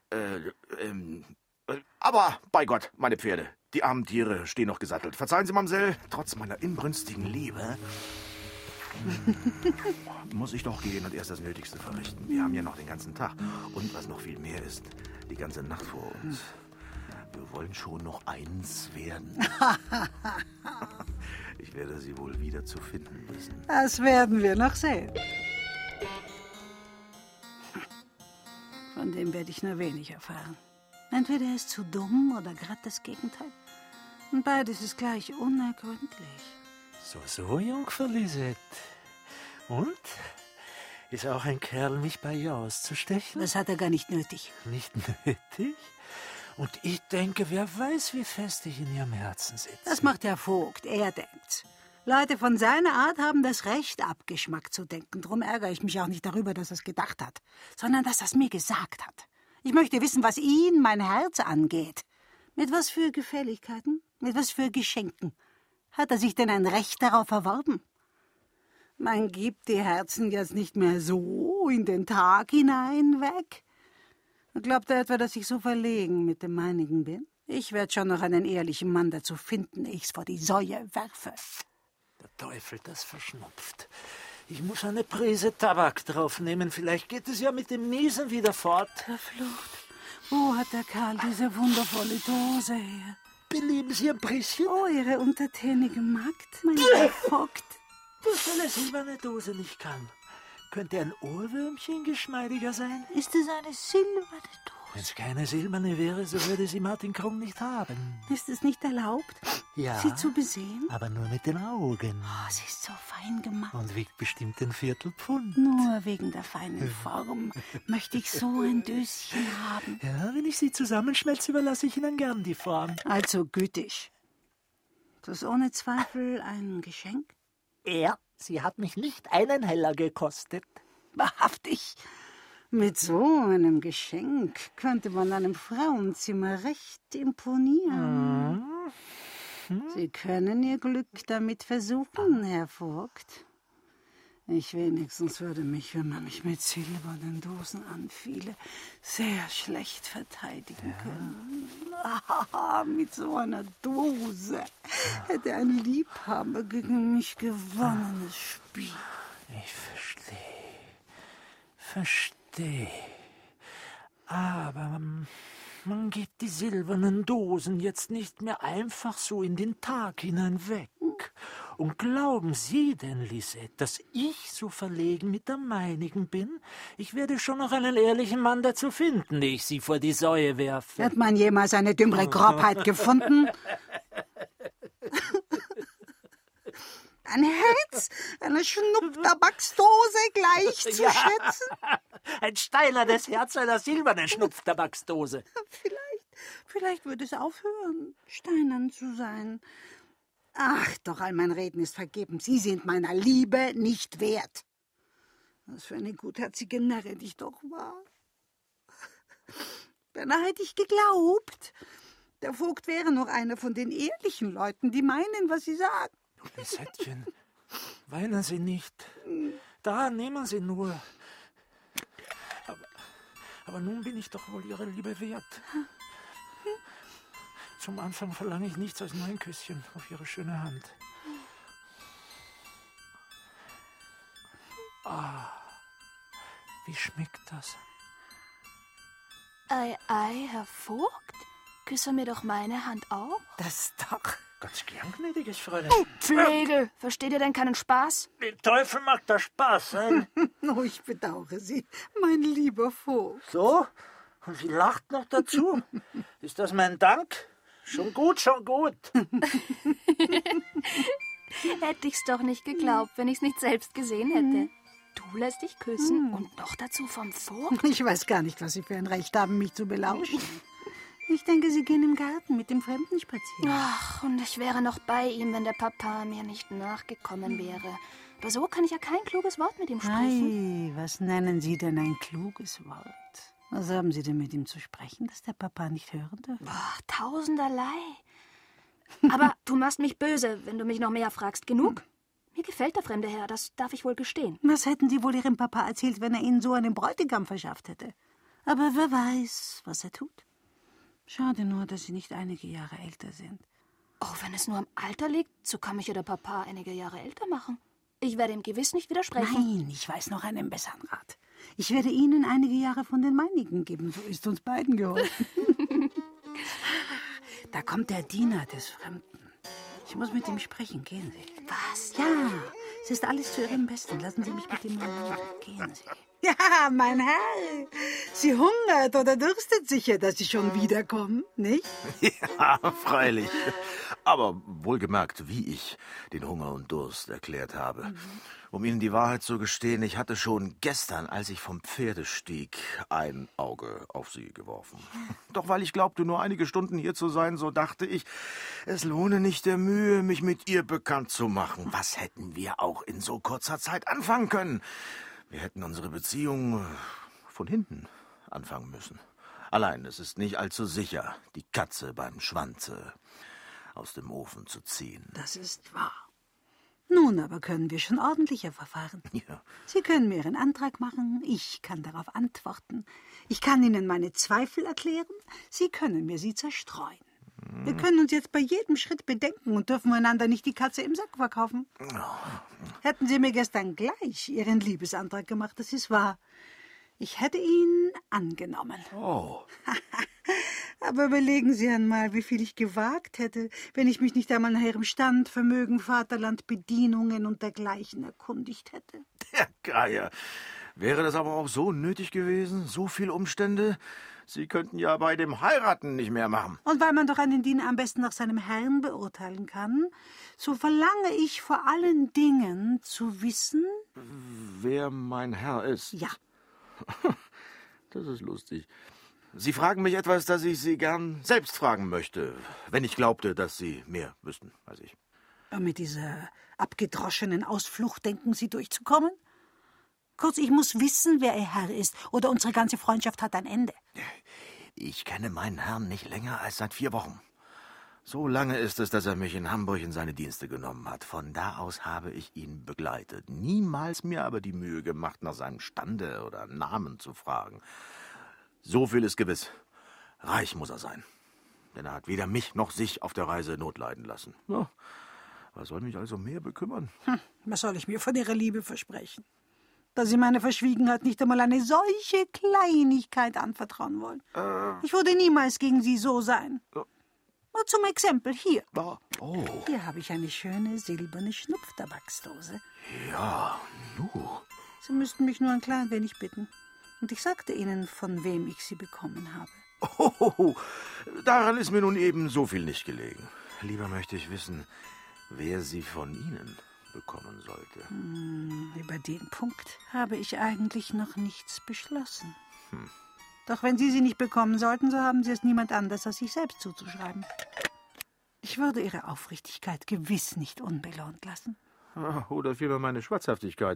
Aber bei Gott, meine Pferde, die armen Tiere stehen noch gesattelt. Verzeihen Sie, Mamsell, trotz meiner inbrünstigen Liebe muss ich doch gehen und erst das Nötigste verrichten. Wir haben ja noch den ganzen Tag. Und was noch viel mehr ist, die ganze Nacht vor uns. Wir wollen schon noch eins werden. Ich werde Sie wohl wieder zu finden wissen. Das werden wir noch sehen. Von dem werde ich nur wenig erfahren. Entweder er ist zu dumm oder gerade das Gegenteil. Und beides ist gleich unergründlich. So, Jungfer Lisette. Und? Ist auch ein Kerl, mich bei ihr auszustechen? Das hat er gar nicht nötig. Nicht nötig? Und ich denke, wer weiß, wie fest ich in ihrem Herzen sitze. Das macht der Vogt, er denkt. Leute von seiner Art haben das Recht, abgeschmackt zu denken. Drum ärgere ich mich auch nicht darüber, dass er es gedacht hat, sondern dass er es mir gesagt hat. Ich möchte wissen, was ihn, mein Herz, angeht. Mit was für Gefälligkeiten, mit was für Geschenken hat er sich denn ein Recht darauf erworben? Man gibt die Herzen jetzt nicht mehr so in den Tag hinein weg. Glaubt er etwa, dass ich so verlegen mit dem meinigen bin? Ich werde schon noch einen ehrlichen Mann dazu finden, ehe ich's vor die Säue werfe. Der Teufel, das verschnupft. Ich muss eine Prise Tabak draufnehmen. Vielleicht geht es ja mit dem Niesen wieder fort. Verflucht. Wo hat der Karl diese wundervolle Dose her? Belieben Sie ein Prisschen? Oh, Ihre untertänige Magd, mein lieber Vogt. Was eine silberne Dose nicht kann. Könnte ein Ohrwürmchen geschmeidiger sein? Ist es eine silberne Dose? Wenn es keine silberne wäre, so würde sie Martin Krung nicht haben. Ist es nicht erlaubt, Ja, sie zu besehen? aber nur mit den Augen. Oh, sie ist so fein gemacht. Und wiegt bestimmt ein Viertelpfund. Nur wegen der feinen Form möchte ich so ein Döschen haben. Ja, wenn ich sie zusammenschmelze, überlasse ich Ihnen gern die Form. Also gütig. Das ist ohne Zweifel ein Geschenk? Sie hat mich nicht einen Heller gekostet. Wahrhaftig. Mit so einem Geschenk könnte man einem Frauenzimmer recht imponieren. Sie können Ihr Glück damit versuchen, Herr Vogt. Ich wenigstens würde mich, wenn man mich mit silbernen Dosen anfiele, sehr schlecht verteidigen können. Mit so einer Dose hätte ein Liebhaber gegen mich gewonnenes Spiel. Ich verstehe. Aber man gibt die silbernen Dosen jetzt nicht mehr einfach so in den Tag hinein weg. Und glauben Sie denn, Lisette, dass ich so verlegen mit der meinigen bin? Ich werde schon noch einen ehrlichen Mann dazu finden, ehe ich Sie vor die Säue werfe. Hat man jemals eine dümmere Grobheit gefunden? Ein Herz, eine Schnupftabaksdose gleich zu schätzen? Ein steinernes Herz einer silbernen Schnupftabaksdose. Vielleicht würde es aufhören, steinern zu sein. Ach, doch, all mein Reden ist vergebens. Sie sind meiner Liebe nicht wert. Was für eine gutherzige Närrin ich doch war. Beinahe hätte ich geglaubt, der Vogt wäre noch einer von den ehrlichen Leuten, die meinen, was sie sagen. Lisettchen, weinen Sie nicht. Da, nehmen Sie nur. Aber nun bin ich doch wohl Ihre Liebe wert. Zum Anfang verlange ich nichts als nur ein Küsschen auf Ihre schöne Hand. Ah, wie schmeckt das? Ei, Herr Vogt, küsse mir doch meine Hand auch. Das doch. Ganz gern, gnädiges Fräulein. Pflegel, versteht ihr denn keinen Spaß? Den Teufel mag der Spaß sein. Oh, ich bedauere Sie, mein lieber Vogt. So? Und sie lacht noch dazu. Ist das mein Dank? Schon gut, schon gut. Hätte ich's doch nicht geglaubt, wenn ich's nicht selbst gesehen hätte. Du lässt dich küssen und noch dazu vom Vogt? Ich weiß gar nicht, was Sie für ein Recht haben, mich zu belauschen. Ich denke, Sie gehen im Garten mit dem Fremden spazieren. Ach, und ich wäre noch bei ihm, wenn der Papa mir nicht nachgekommen wäre. Aber so kann ich ja kein kluges Wort mit ihm sprechen. Ei, was nennen Sie denn ein kluges Wort? Was haben Sie denn mit ihm zu sprechen, das der Papa nicht hören darf? Ach, tausenderlei. Aber du machst mich böse, wenn du mich noch mehr fragst. Genug? Mir gefällt der fremde Herr, das darf ich wohl gestehen. Was hätten Sie wohl Ihrem Papa erzählt, wenn er Ihnen so einen Bräutigam verschafft hätte? Aber wer weiß, was er tut. Schade nur, dass Sie nicht einige Jahre älter sind. Oh, wenn es nur am Alter liegt, so kann mich ja der Papa einige Jahre älter machen. Ich werde ihm gewiss nicht widersprechen. Nein, ich weiß noch einen besseren Rat. Ich werde Ihnen einige Jahre von den meinigen geben. So ist uns beiden geholfen. Da kommt der Diener des Fremden. Ich muss mit ihm sprechen. Gehen Sie. Was? Ja, es ist alles zu Ihrem Besten. Lassen Sie mich mit ihm allein. Gehen Sie. Ja, mein Herr, Sie hungert oder dürstet sicher, dass Sie schon wiederkommen, nicht? Ja, freilich. Aber wohlgemerkt, wie ich den Hunger und Durst erklärt habe. Um Ihnen die Wahrheit zu gestehen, ich hatte schon gestern, als ich vom Pferde stieg, ein Auge auf Sie geworfen. Doch weil ich glaubte, nur einige Stunden hier zu sein, so dachte ich, es lohne nicht der Mühe, mich mit ihr bekannt zu machen. Was hätten wir auch in so kurzer Zeit anfangen können? Wir hätten unsere Beziehung von hinten anfangen müssen. Allein, es ist nicht allzu sicher, die Katze beim Schwanze aus dem Ofen zu ziehen. Das ist wahr. Nun aber können wir schon ordentlicher verfahren. Ja. Sie können mir Ihren Antrag machen, ich kann darauf antworten. Ich kann Ihnen meine Zweifel erklären, Sie können mir sie zerstreuen. Wir können uns jetzt bei jedem Schritt bedenken und dürfen einander nicht die Katze im Sack verkaufen. Hätten Sie mir gestern gleich Ihren Liebesantrag gemacht, das ist wahr. Ich hätte ihn angenommen. Oh. Aber überlegen Sie einmal, wie viel ich gewagt hätte, wenn ich mich nicht einmal nach Ihrem Stand, Vermögen, Vaterland, Bedienungen und dergleichen erkundigt hätte. Der Geier. Wäre das aber auch so nötig gewesen? So viele Umstände? Sie könnten ja bei dem Heiraten nicht mehr machen. Und weil man doch einen Diener am besten nach seinem Herrn beurteilen kann, so verlange ich vor allen Dingen zu wissen... Wer mein Herr ist? Ja. Das ist lustig. Sie fragen mich etwas, das ich Sie gern selbst fragen möchte, wenn ich glaubte, dass Sie mehr wüssten als ich. Und mit dieser abgedroschenen Ausflucht denken Sie durchzukommen? Kurz, ich muss wissen, wer Ihr Herr ist, oder unsere ganze Freundschaft hat ein Ende. Ich kenne meinen Herrn nicht länger als seit 4 Wochen. So lange ist es, dass er mich in Hamburg in seine Dienste genommen hat. Von da aus habe ich ihn begleitet. Niemals mir aber die Mühe gemacht, nach seinem Stande oder Namen zu fragen. So viel ist gewiss. Reich muss er sein. Denn er hat weder mich noch sich auf der Reise notleiden lassen. Ja, was soll mich also mehr bekümmern? Was soll ich mir von Ihrer Liebe versprechen? Dass Sie meine Verschwiegenheit nicht einmal eine solche Kleinigkeit anvertrauen wollen. Ich würde niemals gegen Sie so sein. Nur zum Exempel hier. Oh. Hier habe ich eine schöne silberne Schnupftabaksdose. Ja, nu. Sie müssten mich nur ein klein wenig bitten. Und ich sagte Ihnen, von wem ich sie bekommen habe. Oh, daran ist mir nun eben so viel nicht gelegen. Lieber möchte ich wissen, wer sie von Ihnen bekommen sollte. Über den Punkt habe ich eigentlich noch nichts beschlossen. Doch wenn Sie sie nicht bekommen sollten, so haben Sie es niemand anders als sich selbst zuzuschreiben. Ich würde Ihre Aufrichtigkeit gewiss nicht unbelohnt lassen. Oder vielmehr meine Schwatzhaftigkeit.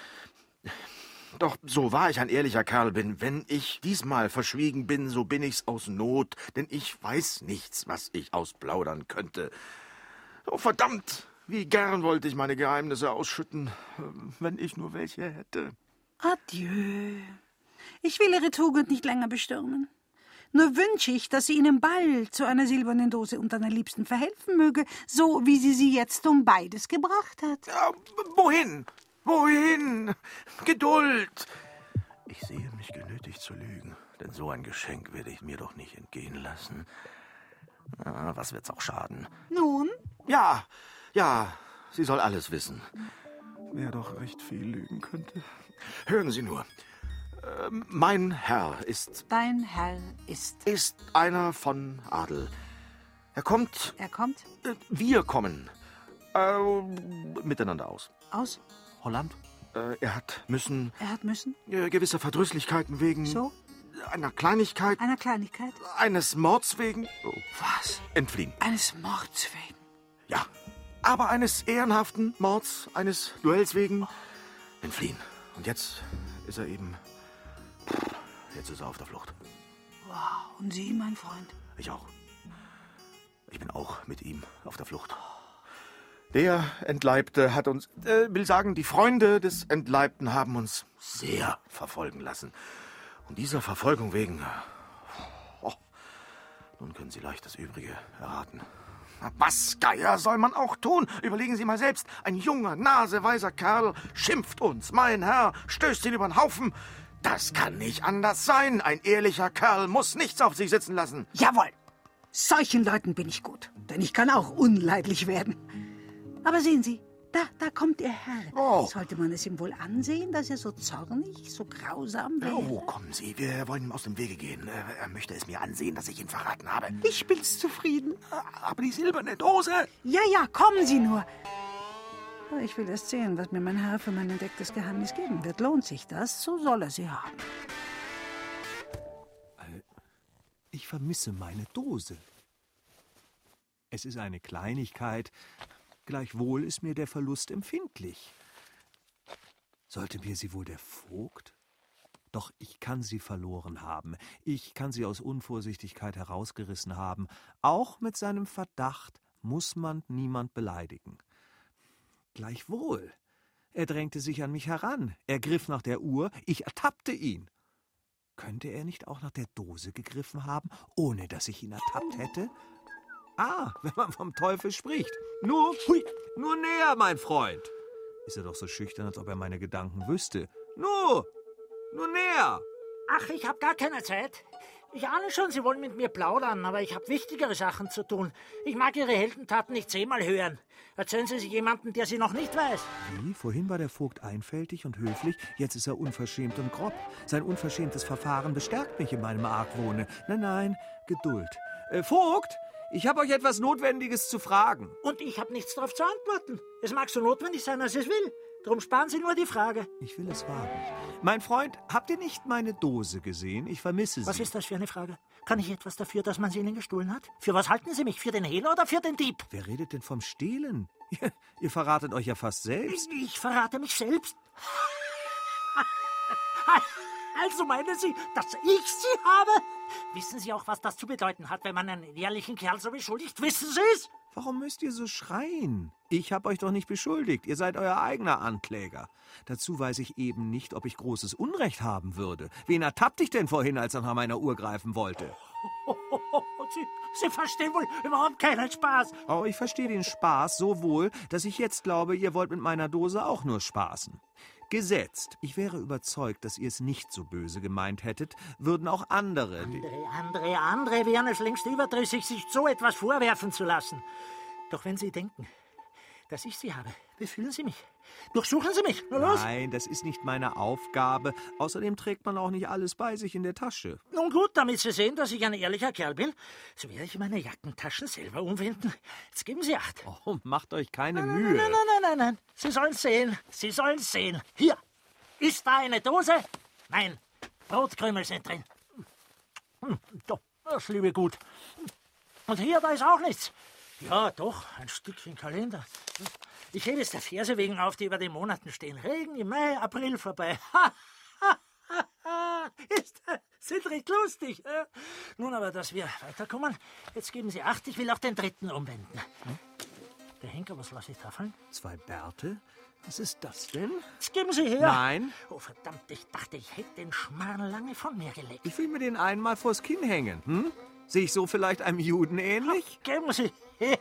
Doch so wahr ich ein ehrlicher Kerl bin, wenn ich diesmal verschwiegen bin, so bin ich's aus Not, denn ich weiß nichts, was ich ausplaudern könnte. Oh, verdammt, wie gern wollte ich meine Geheimnisse ausschütten, wenn ich nur welche hätte. Adieu. Ich will Ihre Tugend nicht länger bestürmen. Nur wünsche ich, dass sie Ihnen bald zu einer silbernen Dose und einer Liebsten verhelfen möge, so wie sie jetzt um beides gebracht hat. Ja, wohin? Wohin? Geduld! Ich sehe mich genötigt zu lügen, denn so ein Geschenk werde ich mir doch nicht entgehen lassen. Was wird's auch schaden? Nun? Ja, sie soll alles wissen. Wer doch recht viel lügen könnte. Hören Sie nur. Mein Herr ist... Dein Herr ist... Ist einer von Adel. Er kommt... Er kommt? Wir kommen. Miteinander aus. Aus? Holland? Er hat müssen... Er hat müssen? Gewisse Verdrüsslichkeiten wegen... So? Einer Kleinigkeit... Einer Kleinigkeit? Eines Mords wegen... Oh. Was? Entfliehen. Eines Mords wegen? Ja. Aber eines ehrenhaften Mords, eines Duells wegen... Entfliehen. Und jetzt ist er eben... Jetzt ist er auf der Flucht. Wow. Und Sie, mein Freund? Ich auch. Ich bin auch mit ihm auf der Flucht. Der Entleibte hat uns, will sagen, die Freunde des Entleibten haben uns sehr verfolgen lassen. Und dieser Verfolgung wegen, nun können Sie leicht das Übrige erraten. Was, Geier, soll man auch tun? Überlegen Sie mal selbst. Ein junger, naseweiser Kerl schimpft uns. Mein Herr stößt ihn über den Haufen. Das kann nicht anders sein. Ein ehrlicher Kerl muss nichts auf sich sitzen lassen. Jawohl. Solchen Leuten bin ich gut. Denn ich kann auch unleidlich werden. Aber sehen Sie, Da kommt Ihr Herr. Oh. Sollte man es ihm wohl ansehen, dass er so zornig, so grausam wäre? Oh, kommen Sie, wir wollen ihm aus dem Wege gehen. Er möchte es mir ansehen, dass ich ihn verraten habe. Ich bin's zufrieden. Aber die silberne Dose! Ja, kommen Sie nur. Ich will erst sehen, was mir mein Herr für mein entdecktes Geheimnis geben wird. Lohnt sich das, so soll er sie haben. Ich vermisse meine Dose. Es ist eine Kleinigkeit, gleichwohl ist mir der Verlust empfindlich. Sollte mir sie wohl der Vogt? Doch ich kann sie verloren haben. Ich kann sie aus Unvorsichtigkeit herausgerissen haben. Auch mit seinem Verdacht muss man niemand beleidigen. Gleichwohl. Er drängte sich an mich heran. Er griff nach der Uhr. Ich ertappte ihn. Könnte er nicht auch nach der Dose gegriffen haben, ohne dass ich ihn ertappt hätte? Wenn man vom Teufel spricht. Nur näher, mein Freund. Ist er doch so schüchtern, als ob er meine Gedanken wüsste. Nur näher. Ach, ich habe gar keine Zeit. Ich ahne schon, Sie wollen mit mir plaudern, aber ich habe wichtigere Sachen zu tun. Ich mag Ihre Heldentaten nicht 10-mal hören. Erzählen Sie sich jemanden, der sie noch nicht weiß. Wie? Vorhin war der Vogt einfältig und höflich, jetzt ist er unverschämt und grob. Sein unverschämtes Verfahren bestärkt mich in meinem Argwohne. Nein, Geduld. Vogt, ich habe euch etwas Notwendiges zu fragen. Und ich habe nichts darauf zu antworten. Es mag so notwendig sein, als es will. Darum sparen Sie nur die Frage. Ich will es wagen. Mein Freund, habt ihr nicht meine Dose gesehen? Ich vermisse sie. Was ist das für eine Frage? Kann ich etwas dafür, dass man sie Ihnen gestohlen hat? Für was halten Sie mich? Für den Hehler oder für den Dieb? Wer redet denn vom Stehlen? Ihr verratet euch ja fast selbst. Ich verrate mich selbst. Also meinen Sie, dass ich sie habe? Wissen Sie auch, was das zu bedeuten hat, wenn man einen ehrlichen Kerl so beschuldigt? Wissen Sie es? Warum müsst ihr so schreien? Ich habe euch doch nicht beschuldigt. Ihr seid euer eigener Ankläger. Dazu weiß ich eben nicht, ob ich großes Unrecht haben würde. Wen ertappt ich denn vorhin, als er nach meiner Uhr greifen wollte? Sie verstehen wohl überhaupt keinen Spaß. Oh, ich verstehe den Spaß so wohl, dass ich jetzt glaube, ihr wollt mit meiner Dose auch nur spaßen. Gesetzt, ich wäre überzeugt, dass ihr es nicht so böse gemeint hättet, würden auch andere Andere wären es längst überdrüssig, sich so etwas vorwerfen zu lassen. Doch wenn Sie denken, dass ich sie habe, befühlen Sie mich. Durchsuchen Sie mich. Nur los. Nein, das ist nicht meine Aufgabe. Außerdem trägt man auch nicht alles bei sich in der Tasche. Nun gut, damit Sie sehen, dass ich ein ehrlicher Kerl bin, so werde ich meine Jackentaschen selber umwenden. Jetzt geben Sie Acht. Oh, macht euch keine Mühe. Nein. Sie sollen sehen. Sie sollen sehen. Hier. Ist da eine Dose? Nein. Brotkrümel sind drin. Das liebe gut. Und hier, da ist auch nichts. Ja, doch, ein Stückchen Kalender. Ich hebe es der Verse wegen auf, die über den Monaten stehen. Regen im Mai, April vorbei. Sind recht lustig. Nun aber, dass wir weiterkommen. Jetzt geben Sie Acht, ich will auch den dritten umwenden. Der Henker, was lasse ich da fallen? 2 Bärte? Was ist das denn? Jetzt geben Sie her. Nein. Oh, verdammt, ich dachte, ich hätte den Schmarrn lange von mir gelegt. Ich will mir den einmal vors Kinn hängen. Sehe ich so vielleicht einem Juden ähnlich? Geben Sie her.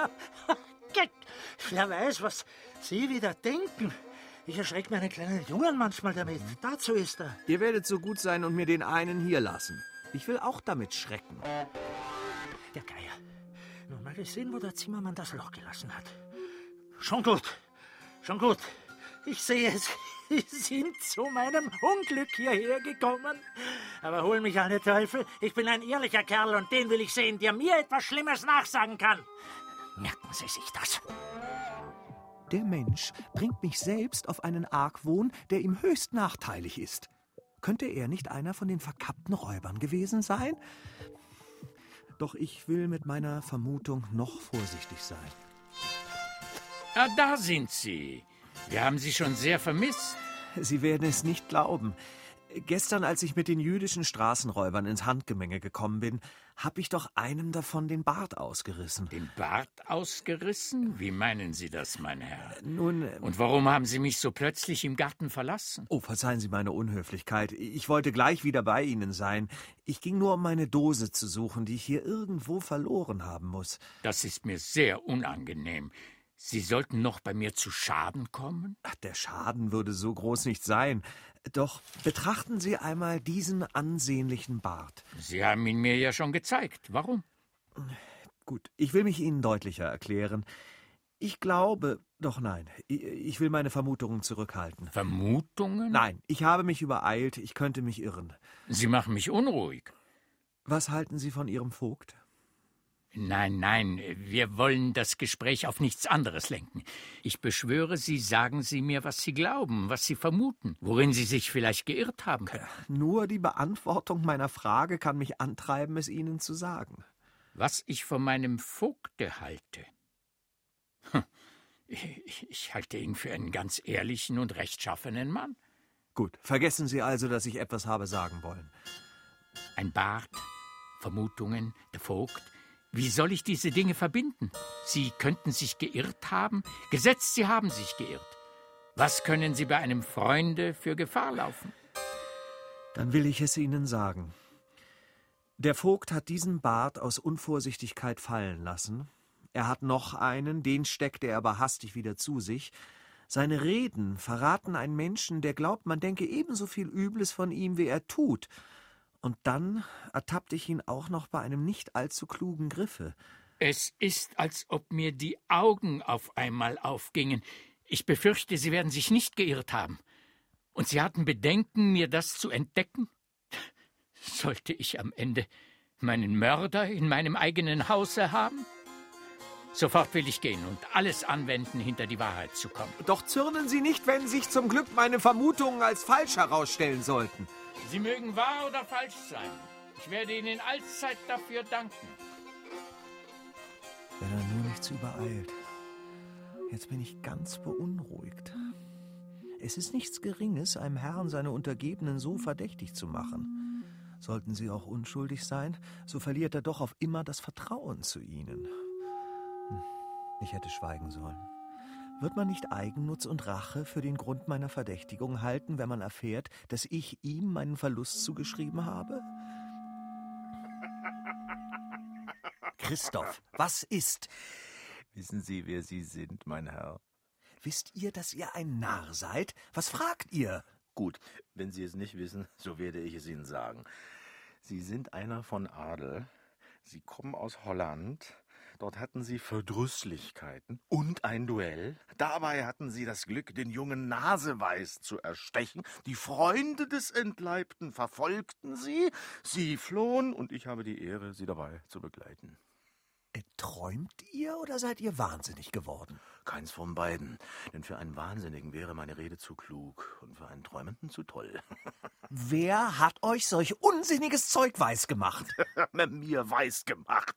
Wer weiß, was Sie wieder denken. Ich erschrecke meine kleinen Jungen manchmal damit. Dazu ist er. Ihr werdet so gut sein und mir den einen hier lassen. Ich will auch damit schrecken. Der Geier. Nun mal gesehen, wo der Zimmermann das Loch gelassen hat. Schon gut. Ich sehe es. Sie sind zu meinem Unglück hierher gekommen. Aber hol mich alle Teufel. Ich bin ein ehrlicher Kerl und den will ich sehen, der mir etwas Schlimmes nachsagen kann. Merken Sie sich das. Der Mensch bringt mich selbst auf einen Argwohn, der ihm höchst nachteilig ist. Könnte er nicht einer von den verkappten Räubern gewesen sein? Doch ich will mit meiner Vermutung noch vorsichtig sein. Ah, da sind Sie. Wir haben Sie schon sehr vermisst. Sie werden es nicht glauben. Gestern, als ich mit den jüdischen Straßenräubern ins Handgemenge gekommen bin, habe ich doch einem davon den Bart ausgerissen. Den Bart ausgerissen? Wie meinen Sie das, mein Herr? Nun... Und warum haben Sie mich so plötzlich im Garten verlassen? Oh, verzeihen Sie meine Unhöflichkeit. Ich wollte gleich wieder bei Ihnen sein. Ich ging nur, um meine Dose zu suchen, die ich hier irgendwo verloren haben muss. Das ist mir sehr unangenehm. Sie sollten noch bei mir zu Schaden kommen? Ach, der Schaden würde so groß nicht sein. Doch betrachten Sie einmal diesen ansehnlichen Bart. Sie haben ihn mir ja schon gezeigt. Warum? Gut, ich will mich Ihnen deutlicher erklären. Ich glaube, doch nein, ich will meine Vermutungen zurückhalten. Vermutungen? Nein, ich habe mich übereilt, ich könnte mich irren. Sie machen mich unruhig. Was halten Sie von Ihrem Vogt? Nein, wir wollen das Gespräch auf nichts anderes lenken. Ich beschwöre Sie, sagen Sie mir, was Sie glauben, was Sie vermuten, worin Sie sich vielleicht geirrt haben können. Nur die Beantwortung meiner Frage kann mich antreiben, es Ihnen zu sagen. Was ich von meinem Vogte halte? Ich halte ihn für einen ganz ehrlichen und rechtschaffenen Mann. Gut, vergessen Sie also, dass ich etwas habe sagen wollen. Ein Bart, Vermutungen, der Vogt. Wie soll ich diese Dinge verbinden? Sie könnten sich geirrt haben, gesetzt, Sie haben sich geirrt. Was können Sie bei einem Freunde für Gefahr laufen? Dann will ich es Ihnen sagen. Der Vogt hat diesen Bart aus Unvorsichtigkeit fallen lassen. Er hat noch einen, den steckte er aber hastig wieder zu sich. Seine Reden verraten einen Menschen, der glaubt, man denke ebenso viel Übles von ihm, wie er tut. Und dann ertappte ich ihn auch noch bei einem nicht allzu klugen Griffe. Es ist, als ob mir die Augen auf einmal aufgingen. Ich befürchte, Sie werden sich nicht geirrt haben. Und Sie hatten Bedenken, mir das zu entdecken? Sollte ich am Ende meinen Mörder in meinem eigenen Hause haben? Sofort will ich gehen und alles anwenden, hinter die Wahrheit zu kommen. Doch zürnen Sie nicht, wenn sich zum Glück meine Vermutungen als falsch herausstellen sollten. Sie mögen wahr oder falsch sein. Ich werde Ihnen allzeit dafür danken. Wenn er nur nichts übereilt. Jetzt bin ich ganz beunruhigt. Es ist nichts Geringes, einem Herrn seine Untergebenen so verdächtig zu machen. Sollten sie auch unschuldig sein, so verliert er doch auf immer das Vertrauen zu ihnen. Ich hätte schweigen sollen. Wird man nicht Eigennutz und Rache für den Grund meiner Verdächtigung halten, wenn man erfährt, dass ich ihm meinen Verlust zugeschrieben habe? Christoph, was ist? Wissen Sie, wer Sie sind, mein Herr? Wisst ihr, dass ihr ein Narr seid? Was fragt ihr? Gut, wenn Sie es nicht wissen, so werde ich es Ihnen sagen. Sie sind einer von Adel. Sie kommen aus Holland. Dort hatten Sie Verdrüßlichkeiten und ein Duell. Dabei hatten Sie das Glück, den jungen Naseweiß zu erstechen. Die Freunde des Entleibten verfolgten Sie. Sie flohen und ich habe die Ehre, Sie dabei zu begleiten. Träumt ihr oder seid ihr wahnsinnig geworden? Keins von beiden, denn für einen Wahnsinnigen wäre meine Rede zu klug und für einen Träumenden zu toll. Wer hat euch solch unsinniges Zeug weisgemacht? Mir weisgemacht.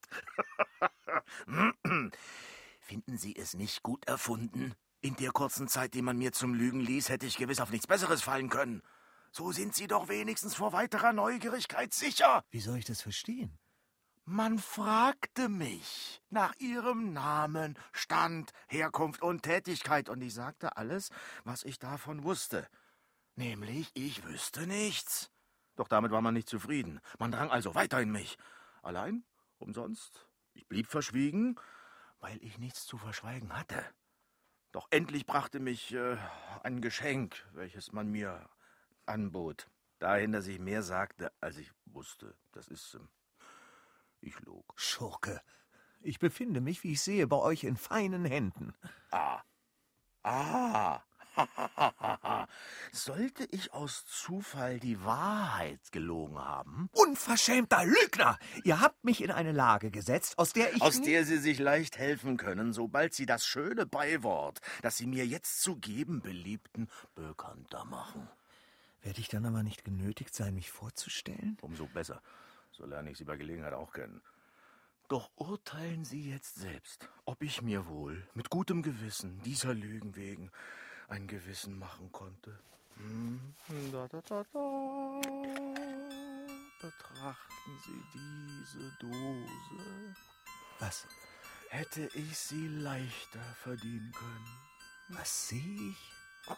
Finden Sie es nicht gut erfunden? In der kurzen Zeit, die man mir zum Lügen ließ, hätte ich gewiss auf nichts Besseres fallen können. So sind Sie doch wenigstens vor weiterer Neugierigkeit sicher. Wie soll ich das verstehen? Man fragte mich nach Ihrem Namen, Stand, Herkunft und Tätigkeit, und ich sagte alles, was ich davon wusste. Nämlich, ich wüsste nichts. Doch damit war man nicht zufrieden. Man drang also weiter in mich. Allein, umsonst. Ich blieb verschwiegen, weil ich nichts zu verschweigen hatte. Doch endlich brachte mich ein Geschenk, welches man mir anbot. Dahin, dass ich mehr sagte, als ich wusste. Das ist... Ich log. Schurke, ich befinde mich, wie ich sehe, bei euch in feinen Händen. Sollte ich aus Zufall die Wahrheit gelogen haben? Unverschämter Lügner! Ihr habt mich in eine Lage gesetzt, aus der Sie sich leicht helfen können, sobald Sie das schöne Beiwort, das Sie mir jetzt zu geben beliebten, bekannter machen. Werde ich dann aber nicht genötigt sein, mich vorzustellen? Umso besser. So lerne ich Sie bei Gelegenheit auch kennen. Doch urteilen Sie jetzt selbst, ob ich mir wohl mit gutem Gewissen dieser Lügen wegen ein Gewissen machen konnte. Betrachten Sie diese Dose. Was? Hätte ich sie leichter verdienen können. Was sehe ich?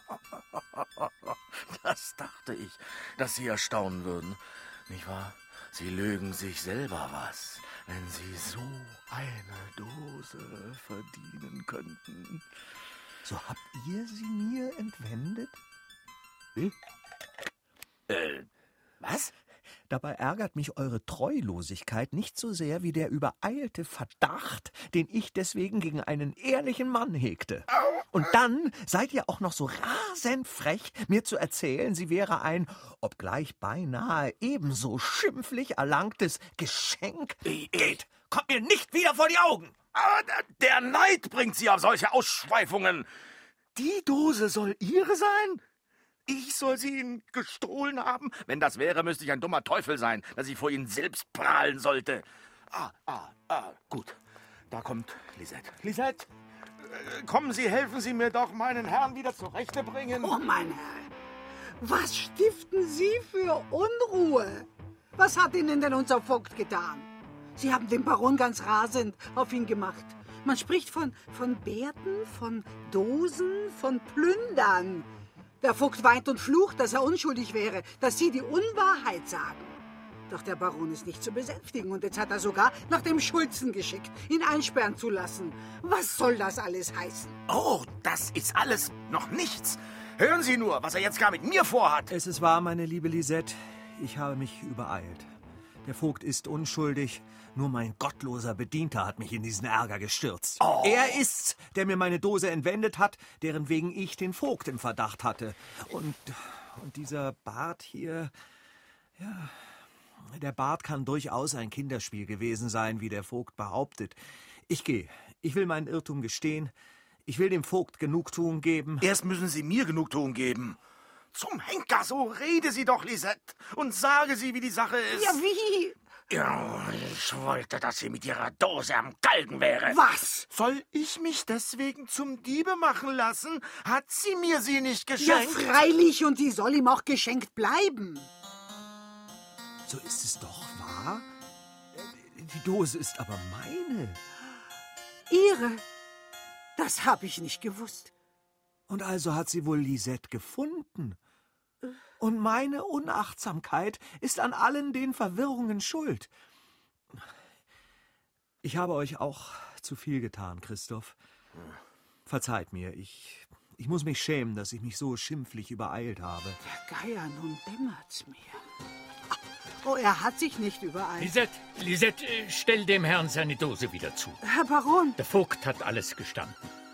Das dachte ich, dass Sie erstaunen würden. Nicht wahr? Sie lügen sich selber was, wenn Sie so eine Dose verdienen könnten. So habt ihr sie mir entwendet? Wie? Was? Dabei ärgert mich eure Treulosigkeit nicht so sehr wie der übereilte Verdacht, den ich deswegen gegen einen ehrlichen Mann hegte. Und dann seid ihr auch noch so rasend frech, mir zu erzählen, sie wäre ein, obgleich beinahe ebenso schimpflich erlangtes Geschenk. Geht, kommt mir nicht wieder vor die Augen! Aber der Neid bringt Sie auf solche Ausschweifungen. Die Dose soll Ihre sein? Ich soll sie Ihnen gestohlen haben? Wenn das wäre, müsste ich ein dummer Teufel sein, dass ich vor Ihnen selbst prahlen sollte. Gut. Da kommt Lisette. Lisette, kommen Sie, helfen Sie mir doch, meinen Herrn wieder zurechte bringen. Oh, mein Herr, was stiften Sie für Unruhe? Was hat Ihnen denn unser Vogt getan? Sie haben den Baron ganz rasend auf ihn gemacht. Man spricht von Bärten, von Dosen, von Plündern. Der Vogt weint und flucht, dass er unschuldig wäre, dass Sie die Unwahrheit sagen. Doch der Baron ist nicht zu besänftigen und jetzt hat er sogar nach dem Schulzen geschickt, ihn einsperren zu lassen. Was soll das alles heißen? Oh, das ist alles noch nichts. Hören Sie nur, was er jetzt gar mit mir vorhat. Es ist wahr, meine liebe Lisette, ich habe mich übereilt. Der Vogt ist unschuldig, nur mein gottloser Bedienter hat mich in diesen Ärger gestürzt. Oh. Er ist's, der mir meine Dose entwendet hat, deren wegen ich den Vogt im Verdacht hatte. Und dieser Bart hier, ja, der Bart kann durchaus ein Kinderspiel gewesen sein, wie der Vogt behauptet. Ich gehe. Ich will meinen Irrtum gestehen. Ich will dem Vogt Genugtuung geben. Erst müssen Sie mir Genugtuung geben. Zum Henker, so rede Sie doch, Lisette, und sage Sie, wie die Sache ist. Ja, wie? Ja, ich wollte, dass sie mit ihrer Dose am Galgen wäre. Was? Soll ich mich deswegen zum Diebe machen lassen? Hat sie mir sie nicht Ja, geschenkt? freilich, und die soll ihm auch geschenkt bleiben. So ist es doch, wahr? Die Dose ist aber meine. Ihre? Das habe ich nicht gewusst. Und also hat sie wohl Lisette gefunden. Und meine Unachtsamkeit ist an allen den Verwirrungen schuld. Ich habe euch auch zu viel getan, Christoph. Verzeiht mir, ich muss mich schämen, dass ich mich so schimpflich übereilt habe. Der Geier, nun dämmert's mir. Oh, er hat sich nicht übereilt. Lisette, stell dem Herrn seine Dose wieder zu. Herr Baron. Der Vogt hat alles gestanden.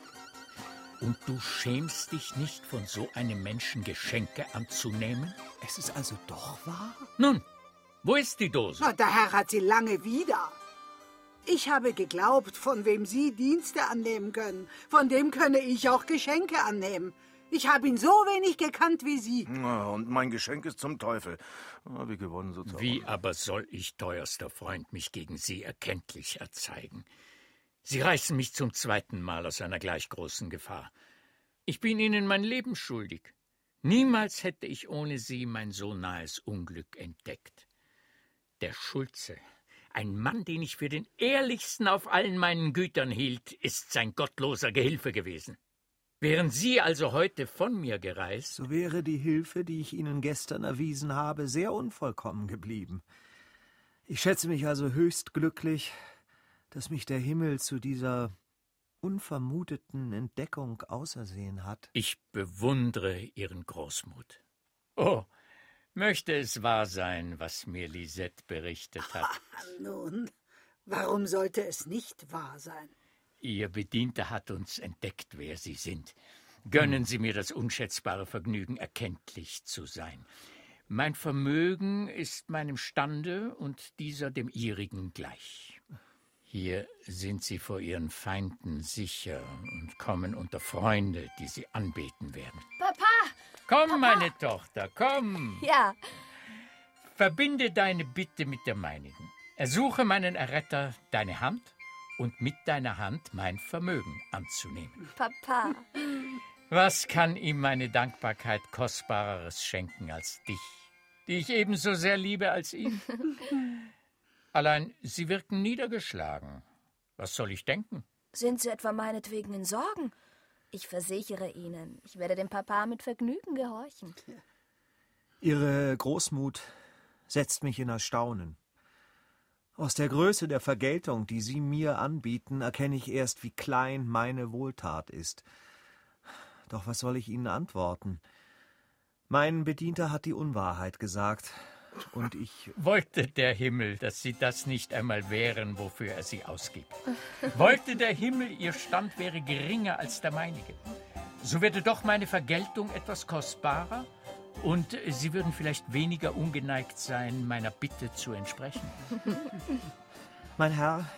Und du schämst dich nicht, von so einem Menschen Geschenke anzunehmen? Es ist also doch wahr? Nun, wo ist die Dose? Na, der Herr hat sie lange wieder. Ich habe geglaubt, von wem Sie Dienste annehmen können, von dem könne ich auch Geschenke annehmen. Ich habe ihn so wenig gekannt wie Sie. Na, und mein Geschenk ist zum Teufel. Wie gewonnen sozusagen. Wie aber soll ich, teuerster Freund, mich gegen Sie erkenntlich erzeigen? Sie reißen mich zum zweiten Mal aus einer gleich großen Gefahr. Ich bin Ihnen mein Leben schuldig. Niemals hätte ich ohne Sie mein so nahes Unglück entdeckt. Der Schulze, ein Mann, den ich für den ehrlichsten auf allen meinen Gütern hielt, ist sein gottloser Gehilfe gewesen. Wären Sie also heute von mir gereist, so wäre die Hilfe, die ich Ihnen gestern erwiesen habe, sehr unvollkommen geblieben. Ich schätze mich also höchst glücklich, dass mich der Himmel zu dieser unvermuteten Entdeckung ausersehen hat. Ich bewundere Ihren Großmut. Oh, möchte es wahr sein, was mir Lisette berichtet hat. Nun, warum sollte es nicht wahr sein? Ihr Bedienter hat uns entdeckt, wer Sie sind. Gönnen Sie mir das unschätzbare Vergnügen, erkenntlich zu sein. Mein Vermögen ist meinem Stande und dieser dem Ihrigen gleich. Hier sind Sie vor Ihren Feinden sicher und kommen unter Freunde, die Sie anbeten werden. Papa! Komm, Papa! meine Tochter, komm! Ja, Verbinde deine Bitte mit der meinigen. Ersuche meinen Erretter, deine Hand und mit deiner Hand mein Vermögen anzunehmen. Papa. Was kann ihm meine Dankbarkeit Kostbareres schenken als dich, die ich ebenso sehr liebe als ihn? Allein, Sie wirken niedergeschlagen. Was soll ich denken? Sind Sie etwa meinetwegen in Sorgen? Ich versichere Ihnen, ich werde dem Papa mit Vergnügen gehorchen. Ihre Großmut setzt mich in Erstaunen. Aus der Größe der Vergeltung, die Sie mir anbieten, erkenne ich erst, wie klein meine Wohltat ist. Doch was soll ich Ihnen antworten? Mein Bedienter hat die Unwahrheit gesagt, Und ich... Wollte der Himmel, dass Sie das nicht einmal wären, wofür er Sie ausgibt. Wollte der Himmel, Ihr Stand wäre geringer als der meinige. So würde doch meine Vergeltung etwas kostbarer und Sie würden vielleicht weniger ungeneigt sein, meiner Bitte zu entsprechen. Mein Herr,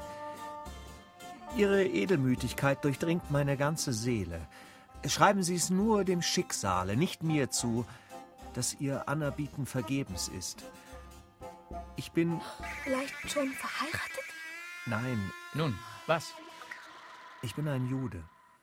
Ihre Edelmütigkeit durchdringt meine ganze Seele. Schreiben Sie es nur dem Schicksale, nicht mir zu, dass Ihr Anerbieten vergebens ist. Ich bin... Vielleicht schon verheiratet? Nein, Nun, was? ich bin ein Jude.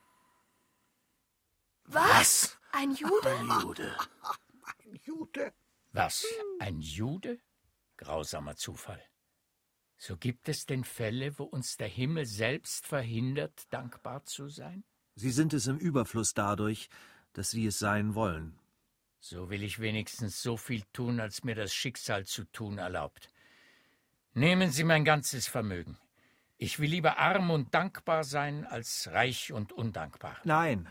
Was? Ein Jude? Ein Jude. Jude. Was? Ein Jude? Grausamer Zufall. So gibt es denn Fälle, wo uns der Himmel selbst verhindert, dankbar zu sein? Sie sind es im Überfluss dadurch, dass Sie es sein wollen. So will ich wenigstens so viel tun, als mir das Schicksal zu tun erlaubt. Nehmen Sie mein ganzes Vermögen. Ich will lieber arm und dankbar sein, als reich und undankbar. Nein,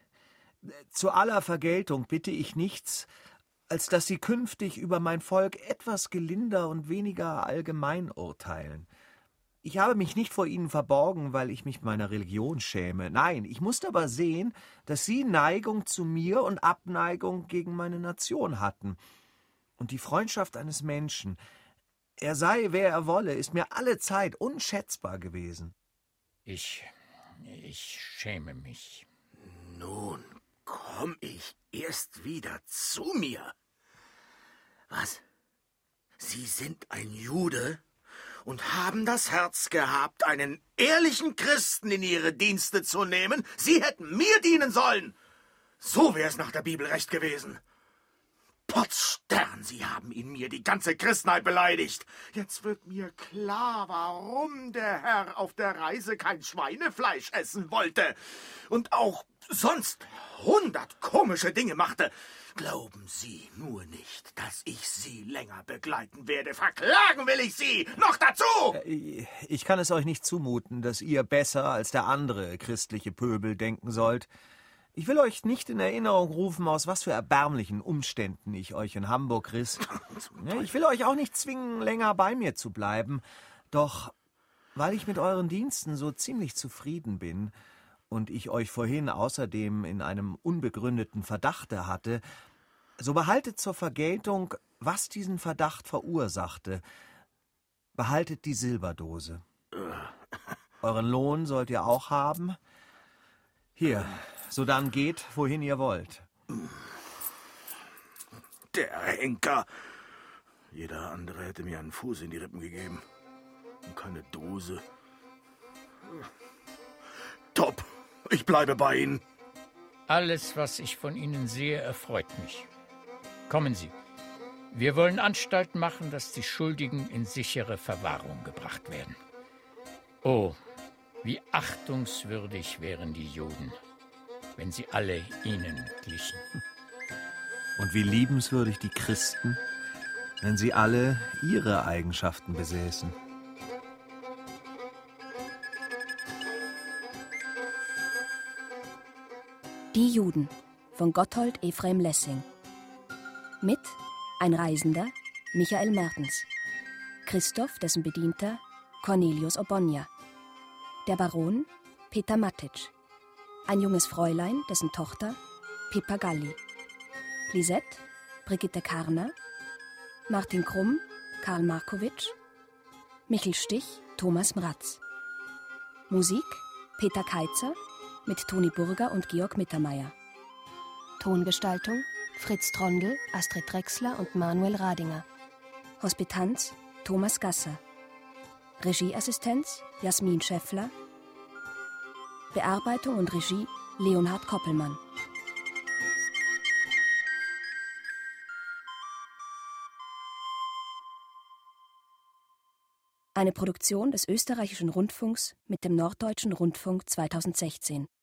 zu aller Vergeltung bitte ich nichts, als dass Sie künftig über mein Volk etwas gelinder und weniger allgemein urteilen. Ich habe mich nicht vor Ihnen verborgen, weil ich mich meiner Religion schäme. Nein, ich musste aber sehen, dass Sie Neigung zu mir und Abneigung gegen meine Nation hatten. Und die Freundschaft eines Menschen, er sei, wer er wolle, ist mir allezeit unschätzbar gewesen. Ich schäme mich. Nun komm ich erst wieder zu mir. Was? Sie sind ein Jude und haben das Herz gehabt, einen ehrlichen Christen in ihre Dienste zu nehmen? Sie hätten mir dienen sollen. So wär's nach der Bibel recht gewesen. Potzstern, Sie haben in mir die ganze Christenheit beleidigt. Jetzt wird mir klar, warum der Herr auf der Reise kein Schweinefleisch essen wollte und auch sonst 100 komische Dinge machte. Glauben Sie nur nicht, dass ich Sie länger begleiten werde. Verklagen will ich Sie, noch dazu! Ich kann es euch nicht zumuten, dass ihr besser als der andere christliche Pöbel denken sollt. Ich will euch nicht in Erinnerung rufen, aus was für erbärmlichen Umständen ich euch in Hamburg riss. Ich will euch auch nicht zwingen, länger bei mir zu bleiben. Doch weil ich mit euren Diensten so ziemlich zufrieden bin und ich euch vorhin außerdem in einem unbegründeten Verdachte hatte, so behaltet zur Vergeltung, was diesen Verdacht verursachte. Behaltet die Silberdose. Euren Lohn sollt ihr auch haben. Hier, sodann geht, wohin ihr wollt. Der Henker! Jeder andere hätte mir einen Fuß in die Rippen gegeben. Und keine Dose. Top! Ich bleibe bei Ihnen. Alles, was ich von Ihnen sehe, erfreut mich. Kommen Sie. Wir wollen Anstalten machen, dass die Schuldigen in sichere Verwahrung gebracht werden. Oh, wie achtungswürdig wären die Juden, wenn sie alle ihnen glichen. Und wie liebenswürdig die Christen, wenn sie alle ihre Eigenschaften besäßen. Die Juden von Gotthold Ephraim Lessing. Mit ein Reisender, Michael Mertens. Christoph, dessen Bedienter, Cornelius Obonja. Der Baron, Peter Matic. Ein junges Fräulein, dessen Tochter, Pippa Galli. Lisette, Brigitte Karner. Martin Krumm, Karl Markowitsch. Michel Stich, Thomas Mratz. Musik, Peter Keitzer mit Toni Burger und Georg Mittermeier. Tongestaltung, Fritz Trondl, Astrid Drechsler und Manuel Radinger. Hospitanz, Thomas Gasser. Regieassistenz, Jasmin Schäffler. Bearbeitung und Regie, Leonhard Koppelmann. Eine Produktion des Österreichischen Rundfunks mit dem Norddeutschen Rundfunk 2016.